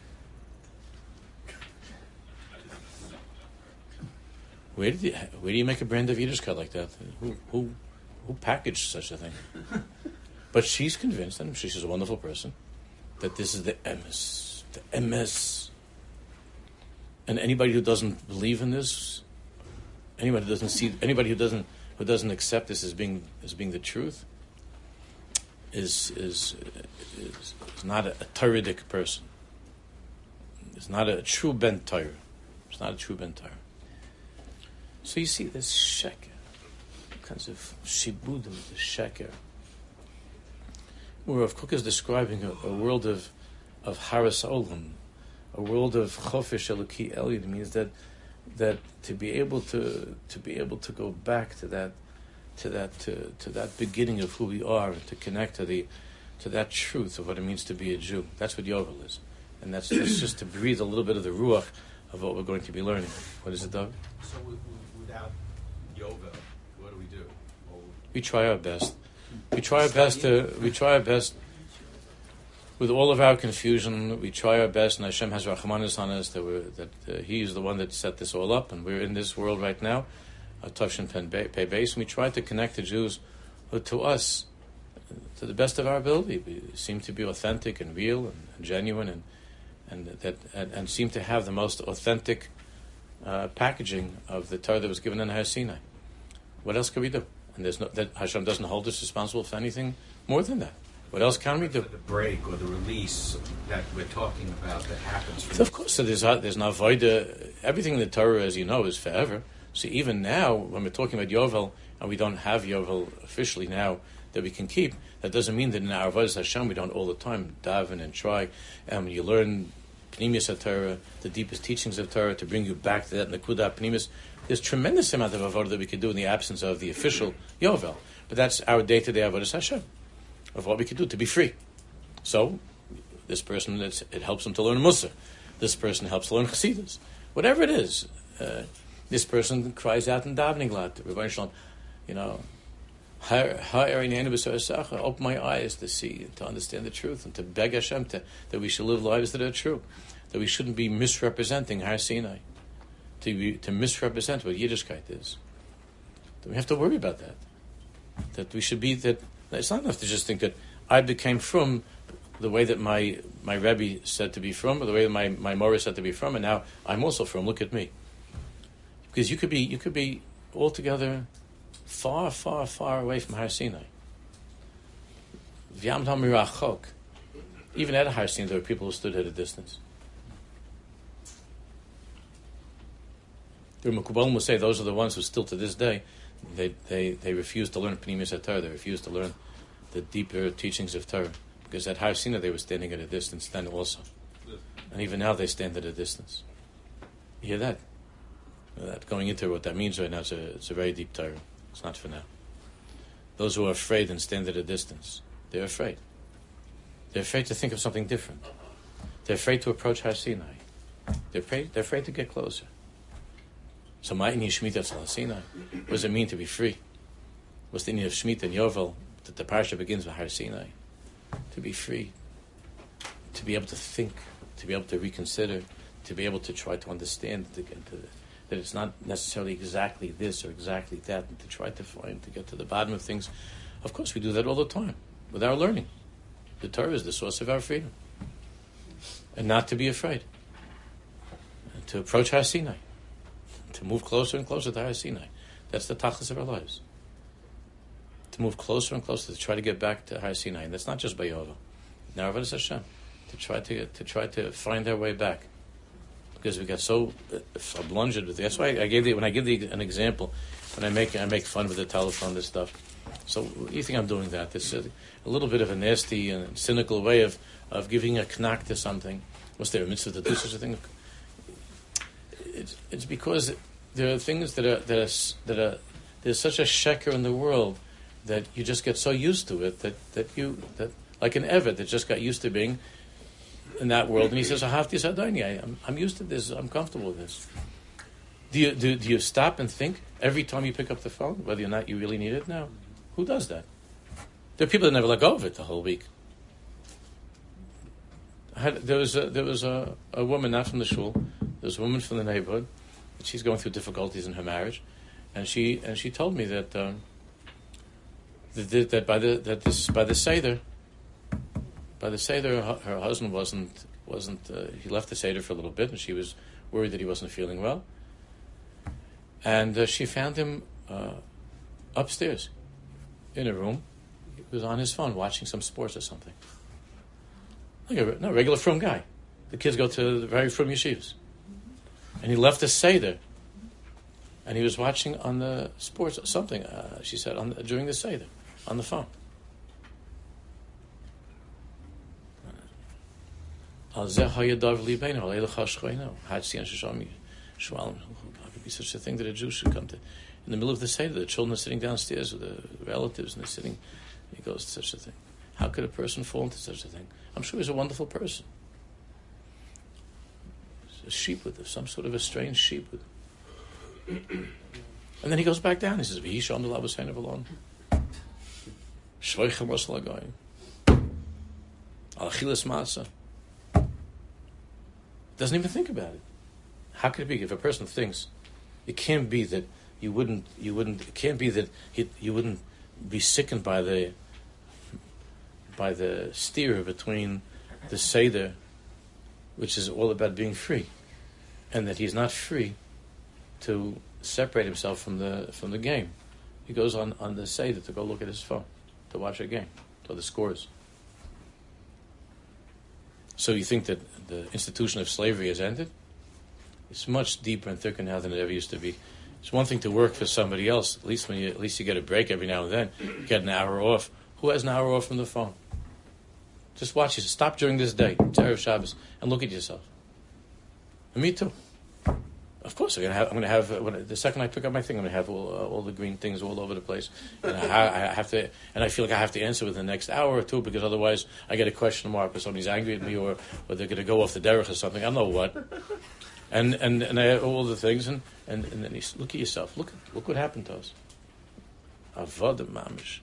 Where did you, where do you make a brand of Yiddishkeit like that? Who who who packaged such a thing? But she's convinced, and she's a wonderful person, that this is the emes, the emes. And anybody who doesn't believe in this. Anybody who doesn't see, anybody who doesn't who doesn't accept this as being as being the truth, is is is, is not a, a Toradic person. It's not a true ben Torah. It's not a true ben Torah. So you see this sheker, kinds of shibudim, the sheker, where Rav Kook is describing a, a world of of haras olam, a world of chofesh eloki elyon. Means that. That to be able to to be able to go back to that to that to, to that beginning of who we are, and to connect to the to that truth of what it means to be a Jew. That's what Yovel is, and that's, that's just to breathe a little bit of the ruach of what we're going to be learning. What is it, Doug? So we, we, without Yovel, what do we do? Well, we try our best. We try our best to we try our best. With all of our confusion, we try our best, and Hashem has Rachmanis on us that, we're, that uh, He is the one that set this all up, and we're in this world right now, Tavshin Pei Beis, and we try to connect the Jews uh, to us uh, to the best of our ability. We seem to be authentic and real and, and genuine, and and that and, and seem to have the most authentic uh, packaging of the Torah that was given in Har Sinai. What else can we do? And there's no, that Hashem doesn't hold us responsible for anything more than that. What else can we do? The break or the release that we're talking about that happens from so of course, so there's not, there's no voida. Everything in the Torah, as you know, is forever. So even now, when we're talking about Yovel, and we don't have Yovel officially now that we can keep, that doesn't mean that in our Avodas Hashem we don't all the time daven and try. And when you learn Pnimius Torah, the deepest teachings of Torah, to bring you back to that Nekuda Pnimius, there's tremendous amount of avodah that we can do in the absence of the official Yovel. But that's our day-to-day Avodas Hashem, of what we can do to be free. So, this person, it's, it helps them to learn Mussar. This person helps to learn Chassidus. Whatever it is, uh, this person cries out in davening lot, Rebbeinu Shalom, you know, open my eyes to see, to understand the truth, and to beg Hashem to, that we should live lives that are true, that we shouldn't be misrepresenting Har Sinai, to be, to misrepresent what Yiddishkeit is. That we have to worry about that. That we should be that. It's not enough to just think that I became from the way that my my Rebbe said to be from, or the way that my my Morah said to be from, and now I'm also from. Look at me, because you could be you could be altogether far, far, far away from Har Sinai. Even at Har Sinai, there were people who stood at a distance. The Mekubalim will say those are the ones who still to this day, they they, they refuse to learn Pnimis HaTorah. They refuse to learn the deeper teachings of Torah. Because at Har Sinai they were standing at a distance then also. And even now they stand at a distance. You hear that? That going into what that means right now, it's a, it's a very deep Torah. It's not for now. Those who are afraid and stand at a distance, they're afraid. They're afraid to think of something different. They're afraid to approach Har Sinai. They're afraid, they're afraid to get closer. So, Ma'ini Shemitah Har Sinai. What does it mean to be free? What's the meaning of Shemitah and Yovel? That the parsha begins with Har Sinai. To be free. To be able to think. To be able to reconsider. To be able to try to understand. To get to the, that it's not necessarily exactly this or exactly that. And to try to find, to get to the bottom of things. Of course, we do that all the time. With our learning. The Torah is the source of our freedom. And not to be afraid. And to approach Har Sinai. To move closer and closer to Har Sinai. That's the tachlis of our lives. To move closer and closer, to try to get back to Har Sinai. And that's not just by Yovel. Now, Avodas Hashem. To try to, to try to find our way back. Because we got so uh, blunted with it. That's why I gave the, when I give the, an example, when I make I make fun with the telephone, this stuff. So you think I'm doing that? This is a, a little bit of a nasty and cynical way of, of giving a knack to something. Was there a mitzvah to do such a thing? It's, it's because there are things that are that are, that are there's such a sheker in the world that you just get so used to it that, that you that like an Evet that just got used to being in that world, and he says, "Ahavti Sadoni, I'm I'm used to this. I'm comfortable with this." Do you do do you stop and think every time you pick up the phone whether or not you really need it now? Who does that? There are people that never let go of it the whole week. I had, there was a, there was a, a woman not from the shul. There was a woman from the neighborhood. She's going through difficulties in her marriage, and she and she told me that um, that, that by the that this by the seder. By the Seder, her, her husband wasn't, wasn't uh, he left the Seder for a little bit, and she was worried that he wasn't feeling well. And uh, she found him uh, upstairs in a room. He was on his phone watching some sports or something. Like a no, regular frum guy. The kids go to the very frum yeshivas. And he left the Seder, and he was watching on the sports or something, uh, she said, on the, during the Seder, on the phone. How could be such a thing that a Jew should come to in the middle of the Seder, the children are sitting downstairs with the relatives and they're sitting, he goes to such a thing. How could a person fall into such a thing? I'm sure he's a wonderful person. A sheep with some sort of a strange sheep with and then he goes back down, he says, V'yisham the Labas Hainav alone. Shvoichem Osla Goyim. Al-Achilas Masa. Doesn't even think about it. How could it be? If a person thinks, it can't be that you wouldn't, you wouldn't. It can't be that he, you wouldn't be sickened by the, by the steer between the Seder, which is all about being free, and that he's not free to separate himself from the from the game. He goes on on the Seder to go look at his phone, to watch a game, or the scores. So you think that the institution of slavery has ended? It's much deeper and thicker now than it ever used to be. It's one thing to work for somebody else. At least when you at least you get a break every now and then. You get an hour off. Who has an hour off from the phone? Just watch it. Stop during this day, it's Erev Shabbos, and look at yourself. And me too. Of course, I'm going to have. I'm going to have uh, when, the second I pick up my thing, I'm going to have all, uh, all the green things all over the place, and I, I have to. And I feel like I have to answer within the next hour or two because otherwise I get a question mark or somebody's angry at me or, or they're going to go off the derech or something. I don't know what. And and and I have all the things and, and, and then you look at yourself. Look look what happened to us. Avodah mamish.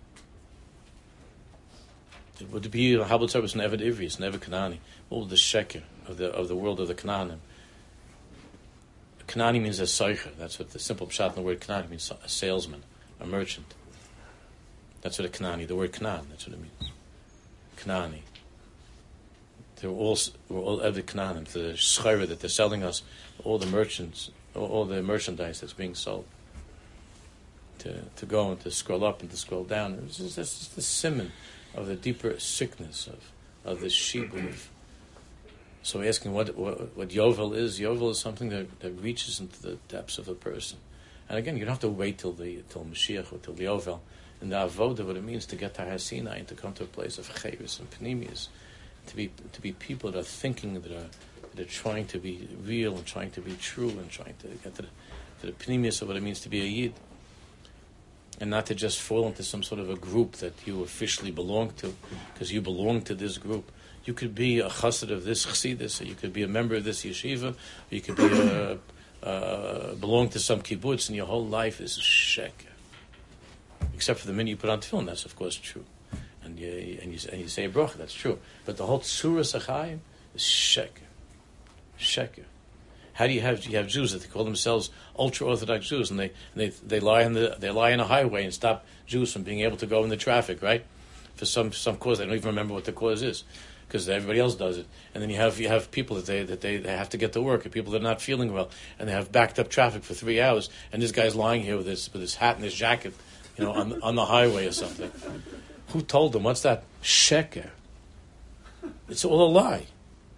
It would be a Habbat service never Ivris, never Kanani. All the sheker of the of the world of the Canaanim. Kanani means a soicher. That's what the simple pshat in the word Kanani means, a salesman, a merchant. That's what a Kanani, the word Kanan, that's what it means. Kanani. They're all, we're all every Kananim, the schayra that they're selling us, all the merchants, all, all the merchandise that's being sold. To to go and to scroll up and to scroll down. It's just, it's just the simon of the deeper sickness of, of the shibud. So we're asking what, what what Yovel is. Yovel is something that, that reaches into the depths of a person. And again, you don't have to wait till the till Mashiach or till the Yovel. In the Avodah, what it means to get to Har Sinai and to come to a place of Chayris and Pnimius, to be to be people that are thinking, that are that are trying to be real and trying to be true and trying to get to the, to the Pnimius of what it means to be a Yid, and not to just fall into some sort of a group that you officially belong to, because you belong to this group. You could be a chassid of this chassidus, or you could be a member of this yeshiva, or you could be a, uh, belong to some kibbutz, and your whole life is sheker. Except for the minute you put on tefillin, that's of course true, and you and you, and you say a bracha, that's true. But the whole tzura sachayim is sheker, sheker. How do you have you have Jews that they call themselves ultra orthodox Jews, and they and they they lie on the they lie on a highway and stop Jews from being able to go in the traffic, right? For some some cause, they don't even remember what the cause is, because everybody else does it. And then you have you have people that they that they, they have to get to work, and people that are not feeling well, and they have backed up traffic for three hours, and this guy's lying here with his with his hat and his jacket, you know, on on the highway or something. Who told them? What's that? Sheker. It's all a lie.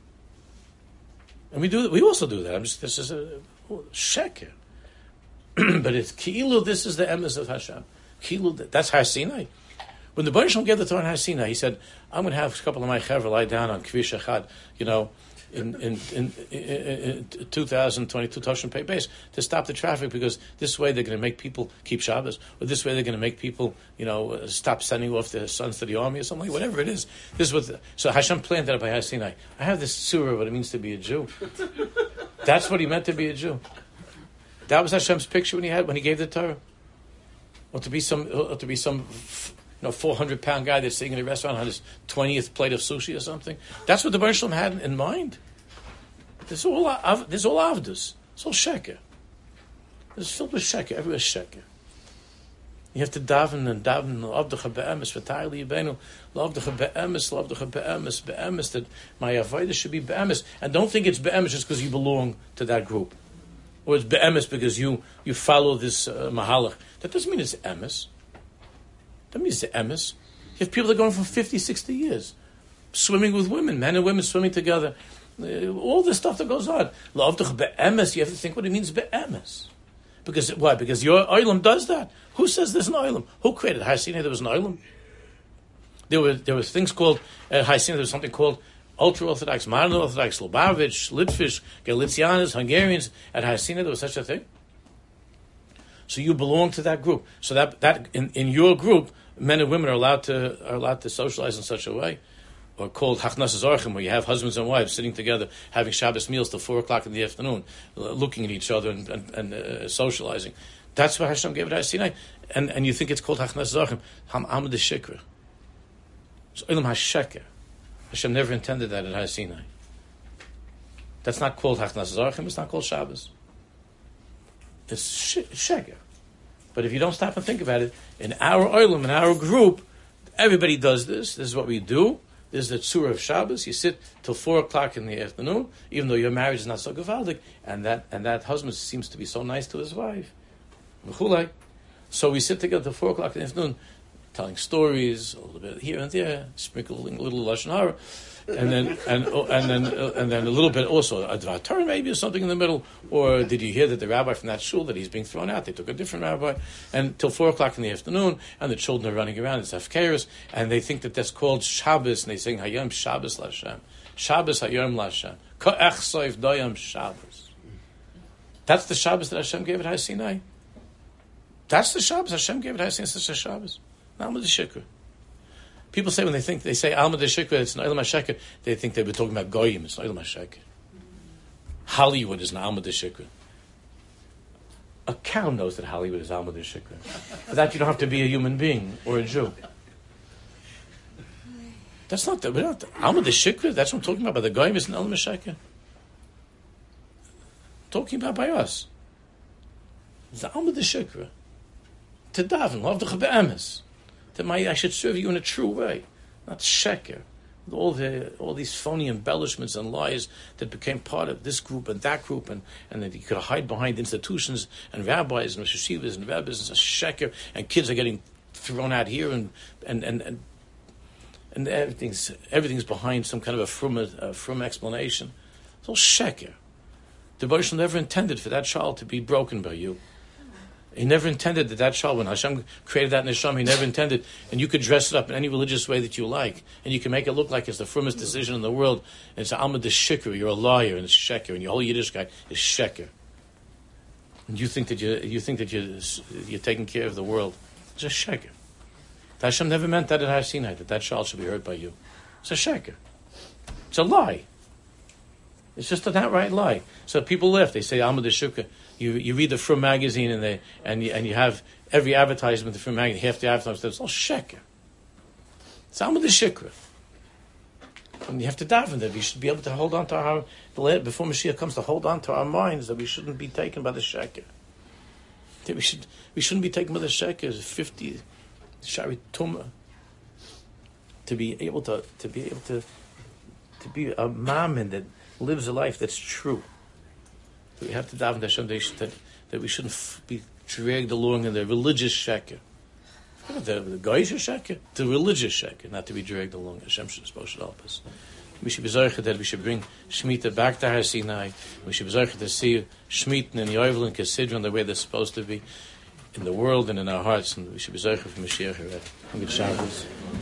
And we do. We also do that. I'm just. This is a oh, sheker. But it's ki'ilu. This is the emes of Hashem. Ki'ilu. That's Har Sinai. When the Baruch Shalom gave the Torah on Har Sinai, he said, "I'm going to have a couple of my chaver lie down on Kvish Echad, you know, in in in, in, in two thousand twenty-two Toshin Pei Base to stop the traffic, because this way they're going to make people keep Shabbos, or this way they're going to make people, you know, uh, stop sending off their sons to the army or something, whatever it is." This was the, so Hashem planned that by Har Sinai. I have this surah of what it means to be a Jew. That's what he meant to be a Jew. That was Hashem's picture when he had when he gave the Torah, or to be some, or to be some. You know, four hundred pound guy that's sitting in a restaurant on his twentieth plate of sushi or something. That's what the Baruch Shalom had in mind. This is all, this is all avdus. It's all sheker. It's filled with sheker. Everywhere's sheker. You have to daven and daven. L'avdecha be'emes, v'tayil yibenu. L'avdecha be'emes, l'avdecha be'emes, be'emes. That my avodah should be be'emes. And don't think it's be'emes just because you belong to that group. Or it's be'emes because you, you follow this uh, mahalach. That doesn't mean it's emes. That means the emes. You have people that are going for fifty, sixty years, swimming with women, men and women swimming together. Uh, all this stuff that goes on. L'avdach be'emes, you have to think what it means be'emes. Because, why? Because your oilam does that. Who says there's an oilam? Who created Har Sinai? There was an oilam. There were there were things called, at Har Sinai there was something called ultra-Orthodox, modern Orthodox, Lubavitch, Litvish, Galicianos, Hungarians. At Har Sinai there was such a thing. So you belong to that group. So that that in, in your group, men and women are allowed to are allowed to socialize in such a way, or called hachnas zorchim, where you have husbands and wives sitting together having Shabbos meals till four o'clock in the afternoon, looking at each other and, and, and uh, socializing. That's what Hashem gave it at Sinai, and and you think it's called hachnas zorchim, ham amad shikra. So ilam hasheker. Hashem never intended that at Har Sinai. That's not called hachnas zorchim. It's not called Shabbos. It's sheker. But if you don't stop and think about it, in our oilam, in our group, everybody does this. This is what we do. This is the tzura of Shabbos. You sit till four o'clock in the afternoon, even though your marriage is not so gevaldik, and that and that husband seems to be so nice to his wife. So we sit together till four o'clock in the afternoon, telling stories, a little bit here and there, sprinkling a little lashon hara, and then and and then uh, and then a little bit also a dvar Torah maybe or something in the middle. Or did you hear that the rabbi from that shul that he's being thrown out? They took a different rabbi, and till four o'clock in the afternoon, and the children are running around. It's afkeris, and they think that that's called Shabbos, and they sing Hayom Shabbos Lashem, Shabbos Hayom Lashem, Ka'ech Soif Dayam Shabbos. That's the Shabbos that Hashem gave at Har Sinai. That's the Shabbos Hashem gave at Har Sinai. It's the Shabbos. Alma D'Shikra. People say when they think they say Alma D'Shikra, it's an Olam HaSheker, they think they were talking about Goyim. It's an Olam HaSheker. Hollywood is an Alma D'Shikra. A cow knows that Hollywood is Alma D'Shikra. For that, you don't have to be a human being or a Jew. That's not the, we're not the Alma D'Shikra. That's what I'm talking about. But the Goyim is an Olam HaSheker. Talking about by us. It's the Alma D'Shikra. To daven, love the be'emes. That my, I should serve you in a true way, not sheker. All the all these phony embellishments and lies that became part of this group and that group, and, and that you could hide behind institutions and rabbis and yeshivas and rabbis and sheker, and kids are getting thrown out here, and and and, and and everything's everything's behind some kind of a frum, a frum explanation. It's all sheker. The Baruch never intended for that child to be broken by you. He never intended that that child, when Hashem created that neshama, He never intended, and you could dress it up in any religious way that you like, and you can make it look like it's the firmest decision in the world, and it's Alma de Shikr, you're a liar, and it's sheker, and your whole Yiddish guy is sheker. And you think that you you think that you you're taking care of the world. It's a sheker. Hashem never meant that in Har Sinai, that that child should be hurt by you. It's a sheker. It's a lie. It's just an outright lie. So people laugh. They say Alma de Shukra. You you read the Frum magazine and they and you, and you have every advertisement the Frum magazine, half the advertisement. It's all sheker. It's Alma de Shukra. And you have to daven that we should be able to hold on to our the before Mashiach comes to hold on to our minds that we shouldn't be taken by the sheker. That we should we shouldn't be taken by the sheker. Fifty shari tumah. To be able to to be able to to be a mammon that lives a life that's true. We have to daven Hashem that, that we shouldn't f- be dragged along in the religious sheker. The, the Goyish sheker, the religious sheker, not to be dragged along. Hashem should supposed to help us. We should be zorchet that we should bring Shemitah back to Har Sinai. We should be zorchet to see Shemitah and Yovel and Kesidron the way they're supposed to be in the world and in our hearts. And we should be zorchet for Mashiach already. Good Shabbos.